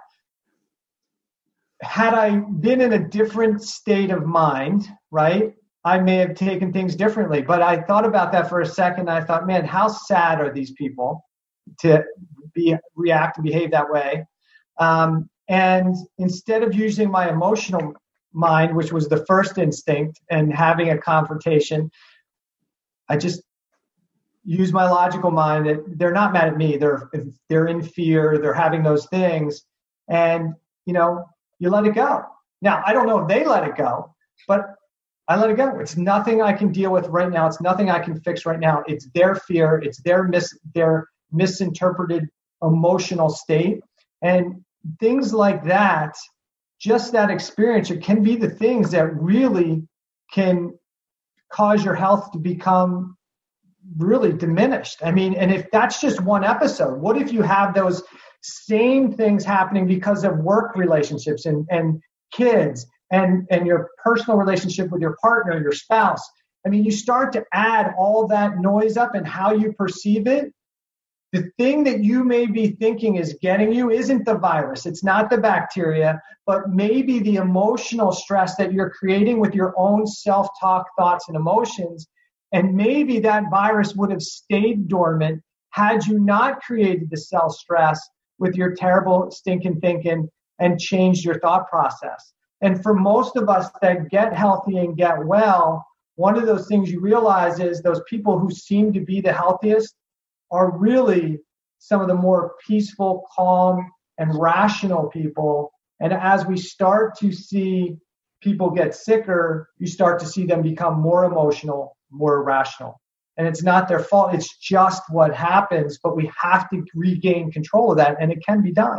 had I been in a different state of mind, right, I may have taken things differently. But I thought about that for a second. I thought, man, how sad are these people to be react and behave that way? Um, and instead of using my emotional mind, which was the first instinct, and having a confrontation, I just use my logical mind that they're not mad at me. They're they're in fear. They're having those things. And, you know, you let it go. Now, I don't know if they let it go, but I let it go. It's nothing I can deal with right now. It's nothing I can fix right now. It's their fear. It's their mis their misinterpreted emotional state. And things like that, just that experience, it can be the things that really can cause your health to become really diminished. I mean, and if that's just one episode, what if you have those same things happening because of work relationships and, and kids and, and your personal relationship with your partner, your spouse? I mean, you start to add all that noise up and how you perceive it. The thing that you may be thinking is getting you isn't the virus. It's not the bacteria, but maybe the emotional stress that you're creating with your own self-talk, thoughts, and emotions. And maybe that virus would have stayed dormant had you not created the self-stress with your terrible stinking thinking and changed your thought process. And for most of us that get healthy and get well, one of those things you realize is those people who seem to be the healthiest are really some of the more peaceful, calm, and rational people. And as we start to see people get sicker, you start to see them become more emotional, more irrational. And it's not their fault. It's just what happens, but we have to regain control of that, and it can be done.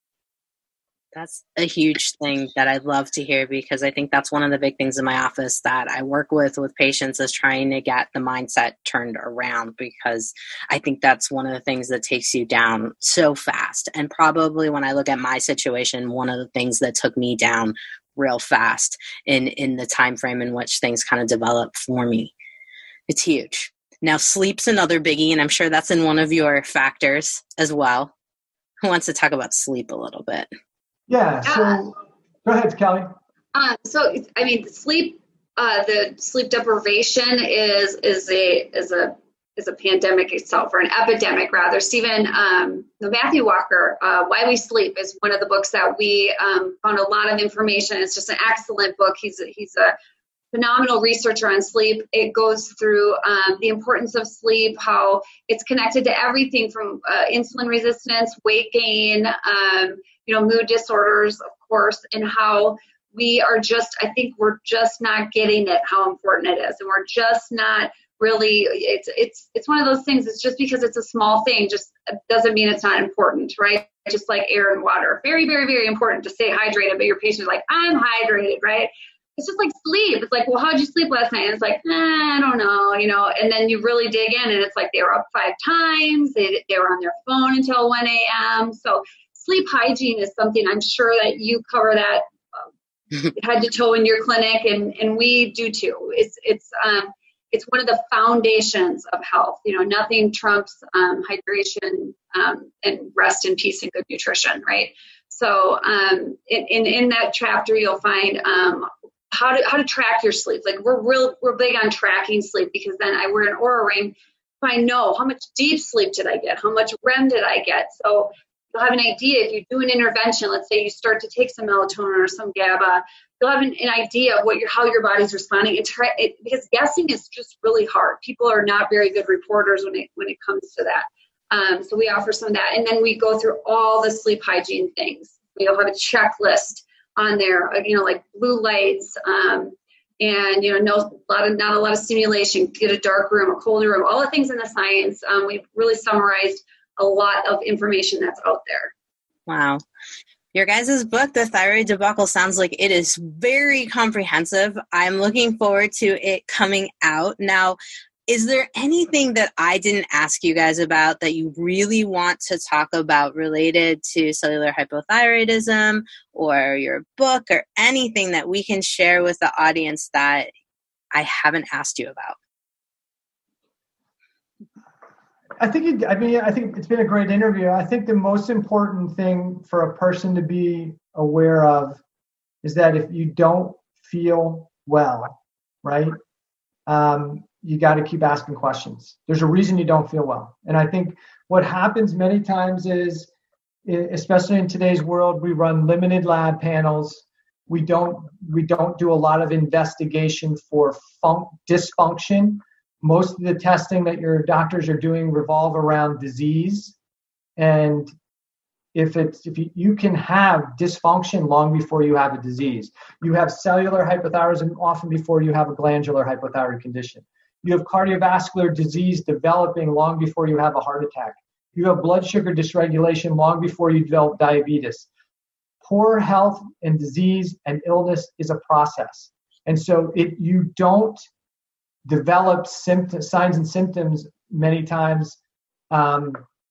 That's a huge thing that I'd love to hear, because I think that's one of the big things in my office that I work with with patients is trying to get the mindset turned around, because I think that's one of the things that takes you down so fast. And probably when I look at my situation, one of the things that took me down real fast in, in the time frame in which things kind of developed for me. It's huge. Now, sleep's another biggie, and I'm sure that's in one of your factors as well. Who wants to talk about sleep a little bit? Yeah, so uh, go ahead, Kelly. Um, so, I mean, sleep, uh, the sleep deprivation is is a is a is a pandemic itself, or an epidemic rather. Stephen, um, Matthew Walker, uh, Why We Sleep is one of the books that we um, found a lot of information. It's just an excellent book. He's a, he's a phenomenal researcher on sleep. It goes through um, the importance of sleep, how it's connected to everything from uh, insulin resistance, weight gain, um, you know, mood disorders, of course, and how we are just, I think we're just not getting it, how important it is. And we're just not really, it's, it's, it's one of those things. It's just because it's a small thing, just doesn't mean it's not important, right? Just like air and water, very, very, very important to stay hydrated, but your patient's like, I'm hydrated, right? It's just like sleep. It's like, well, how'd you sleep last night? And it's like, nah, I don't know, you know, and then you really dig in and it's like they were up five times. They, they were on their phone until one a.m. So sleep hygiene is something I'm sure that you cover that um, head to toe in your clinic, and, and we do too. It's, it's, um, it's one of the foundations of health. You know, nothing trumps um, hydration um, and rest in peace and good nutrition, right? So um, in, in, in that chapter, you'll find um, how to how to track your sleep. Like we're real we're big on tracking sleep, because then I wear an Oura ring, so I know how much deep sleep did I get, how much R E M did I get. So you'll have an idea if you do an intervention. Let's say you start to take some melatonin or some GABA, you'll have an, an idea of what your how your body's responding. It's it, because guessing is just really hard. People are not very good reporters when it when it comes to that. Um, so we offer some of that, and then we go through all the sleep hygiene things. We'll have a checklist on there, you know, like blue lights, um, and, you know, no, a lot of, not a lot of stimulation, get a dark room, a colder room, all the things in the science. Um, we've really summarized a lot of information that's out there. Wow. Your guys' book, The Thyroid Debacle, sounds like it is very comprehensive. I'm looking forward to it coming out. Now, is there anything that I didn't ask you guys about that you really want to talk about related to cellular hypothyroidism or your book, or anything that we can share with the audience that I haven't asked you about? I think it, I mean, I think it's been a great interview. I think the most important thing for a person to be aware of is that if you don't feel well, right, um, you got to keep asking questions. There's a reason you don't feel well. And I think what happens many times is, especially in today's world, we run limited lab panels. We don't, we don't do a lot of investigation for fun- dysfunction. Most of the testing that your doctors are doing revolve around disease. And if it's, if you, you can have dysfunction long before you have a disease. You have cellular hypothyroidism often before you have a glandular hypothyroid condition. You have cardiovascular disease developing long before you have a heart attack. You have blood sugar dysregulation long before you develop diabetes. Poor health and disease and illness is a process. And so it, you don't develop symptoms, signs and symptoms many times um,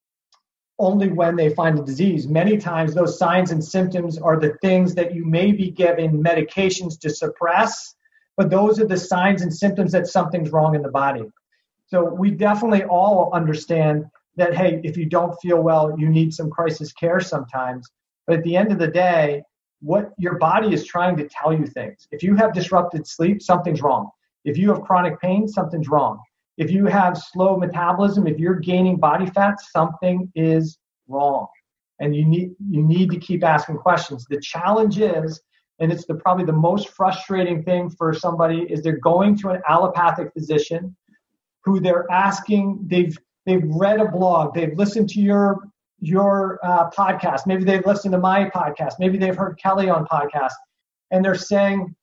only when they find a disease. Many times those signs and symptoms are the things that you may be given medications to suppress, but those are the signs and symptoms that something's wrong in the body. So we definitely all understand that, hey, if you don't feel well, you need some crisis care sometimes. But at the end of the day, what your body is trying to tell you things. If you have disrupted sleep, something's wrong. If you have chronic pain, something's wrong. If you have slow metabolism, if you're gaining body fat, something is wrong. And you need you need to keep asking questions. The challenge is, and it's the probably the most frustrating thing for somebody, is they're going to an allopathic physician who they're asking, they've they've read a blog, they've listened to your your uh, podcast, maybe they've listened to my podcast, maybe they've heard Kelly on podcast, and they're saying,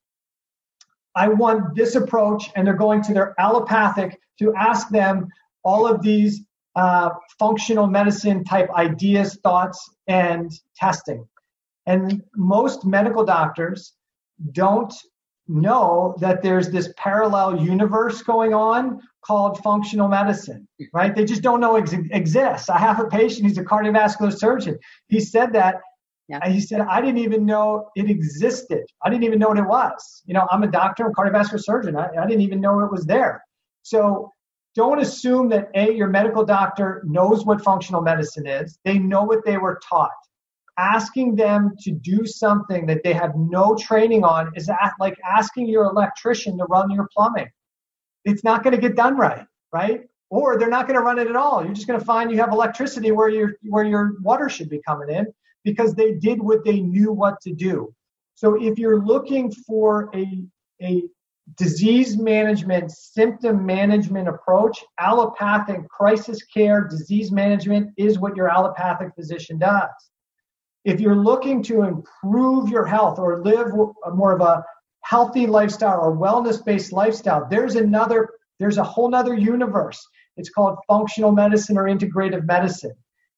I want this approach, and they're going to their allopathic to ask them all of these uh, functional medicine type ideas, thoughts, and testing. And most medical doctors don't know that there's this parallel universe going on called functional medicine, right? They just don't know it ex- exists. I have a patient, he's a cardiovascular surgeon. He said that, yeah. He said, I didn't even know it existed. I didn't even know what it was. You know, I'm a doctor, I'm a cardiovascular surgeon. I, I didn't even know it was there. So don't assume that A, your medical doctor knows what functional medicine is. They know what they were taught. Asking them to do something that they have no training on is like asking your electrician to run your plumbing. It's not going to get done right, right? Or they're not going to run it at all. You're just going to find you have electricity where your where your water should be coming in because they did what they knew what to do. So if you're looking for a, a disease management, symptom management approach, allopathic crisis care, disease management is what your allopathic physician does. If you're looking to improve your health or live more of a healthy lifestyle or wellness-based lifestyle, there's another, there's a whole nother universe. It's called functional medicine or integrative medicine.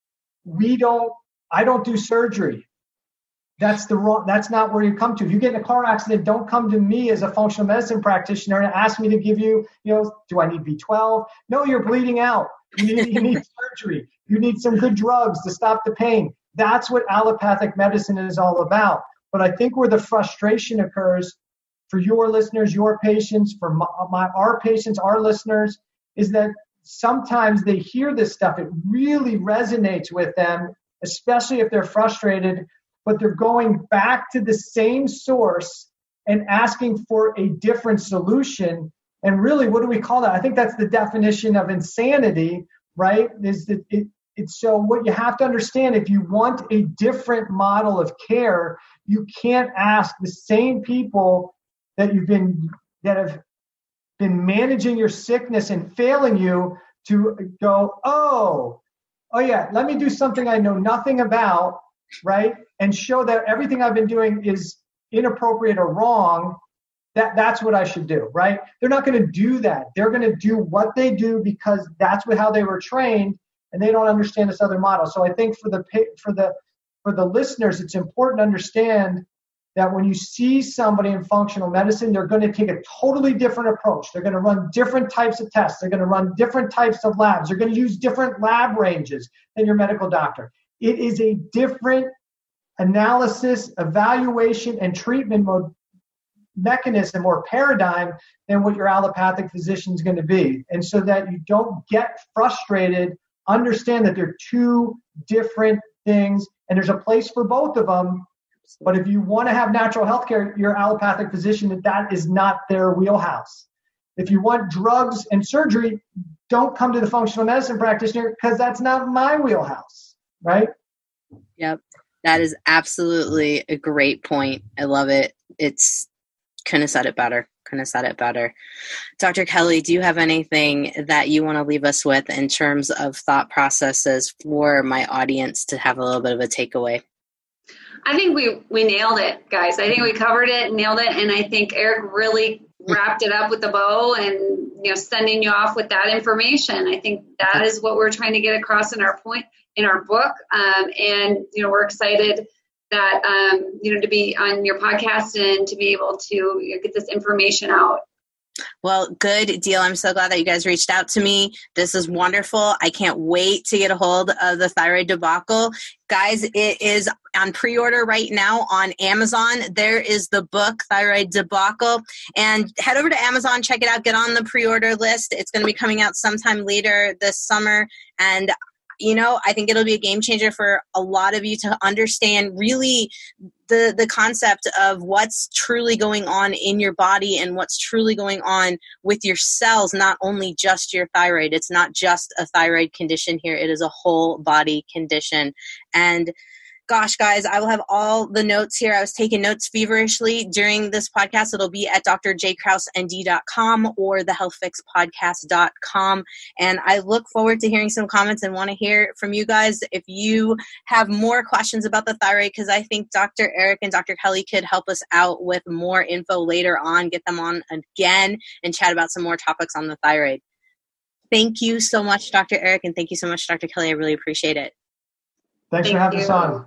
We don't, I don't do surgery. That's the wrong, that's not where you come to. If you get in a car accident, don't come to me as a functional medicine practitioner and ask me to give you, you know, do I need B twelve? No, you're bleeding out. You need, you need surgery. You need some good drugs to stop the pain. That's what allopathic medicine is all about. But I think where the frustration occurs for your listeners, your patients, for my, my our patients, our listeners, is that sometimes they hear this stuff. It really resonates with them, especially if they're frustrated, but they're going back to the same source and asking for a different solution. And really, what do we call that? I think that's the definition of insanity, right? Is that it, it's so what you have to understand, if you want a different model of care, you can't ask the same people that you've been that have been managing your sickness and failing you to go, oh, oh yeah, let me do something I know nothing about, right? And show that everything I've been doing is inappropriate or wrong. That that's what I should do, right? They're not going to do that. They're going to do what they do because that's what how they were trained, and they don't understand this other model. So I think for the for the for the listeners, it's important to understand that when you see somebody in functional medicine, they're going to take a totally different approach. They're going to run different types of tests. They're going to run different types of labs. They're going to use different lab ranges than your medical doctor. It is a different analysis, evaluation, and treatment mode mechanism or paradigm than what your allopathic physician is going to be. And so that you don't get frustrated, understand that they're two different things and there's a place for both of them. But if you want to have natural health care, your allopathic physician, that is not their wheelhouse. If you want drugs and surgery, don't come to the functional medicine practitioner because that's not my wheelhouse, right? Yep. That is absolutely a great point. I love it. It's couldn't have said it better. Couldn't have said it better. Doctor Kelly, do you have anything that you want to leave us with in terms of thought processes for my audience to have a little bit of a takeaway? I think we, we nailed it, guys. I think we covered it, nailed it. And I think Eric really wrapped it up with a bow and, you know, sending you off with that information. I think that is what we're trying to get across in our point in our book. Um, and, you know, we're excited that, um, you know, to be on your podcast and to be able to, you know, get this information out. Well, good deal. I'm so glad that you guys reached out to me. This is wonderful. I can't wait to get a hold of the Thyroid Debacle. Guys, it is on pre-order right now on Amazon. There is the book, Thyroid Debacle. And head over to Amazon, check it out, get on the pre-order list. It's going to be coming out sometime later this summer. And you know, I think it'll be a game changer for a lot of you to understand really the the concept of what's truly going on in your body and what's truly going on with your cells, not only just your thyroid. It's not just a thyroid condition here. It is a whole body condition. And gosh, guys, I will have all the notes here. I was taking notes feverishly during this podcast. It'll be at d r j kraus n d dot com or the health fix podcast dot com. And I look forward to hearing some comments and want to hear from you guys if you have more questions about the thyroid, because I think Doctor Eric and Doctor Kelly could help us out with more info later on, get them on again and chat about some more topics on the thyroid. Thank you so much, Doctor Eric, and thank you so much, Doctor Kelly. I really appreciate it. Thanks Thank for having you. us on.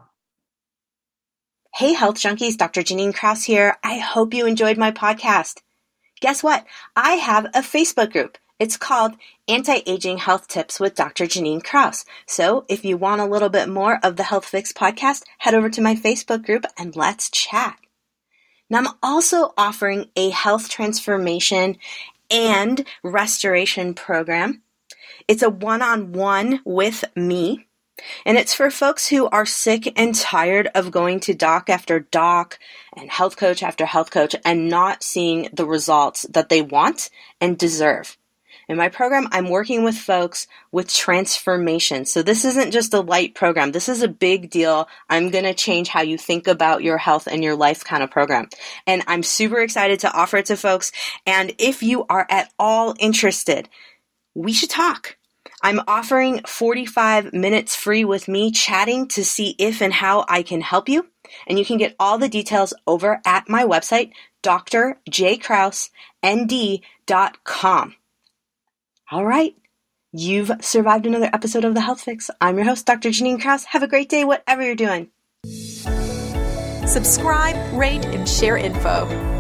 Hey, Health Junkies, Doctor Janine Kraus here. I hope you enjoyed my podcast. Guess what? I have a Facebook group. It's called Anti-Aging Health Tips with Doctor Janine Kraus. So if you want a little bit more of the Health Fix podcast, head over to my Facebook group and let's chat. Now, I'm also offering a health transformation and restoration program. It's a one-on-one with me. And it's for folks who are sick and tired of going to doc after doc and health coach after health coach and not seeing the results that they want and deserve. In my program, I'm working with folks with transformation. So this isn't just a light program. This is a big deal. I'm going to change how you think about your health and your life kind of program. And I'm super excited to offer it to folks. And if you are at all interested, we should talk. I'm offering forty-five minutes free with me chatting to see if and how I can help you. And you can get all the details over at my website, d r j kraus n d dot com. All right. You've survived another episode of The Health Fix. I'm your host, Doctor Janine Kraus. Have a great day, whatever you're doing. Subscribe, rate, and share info.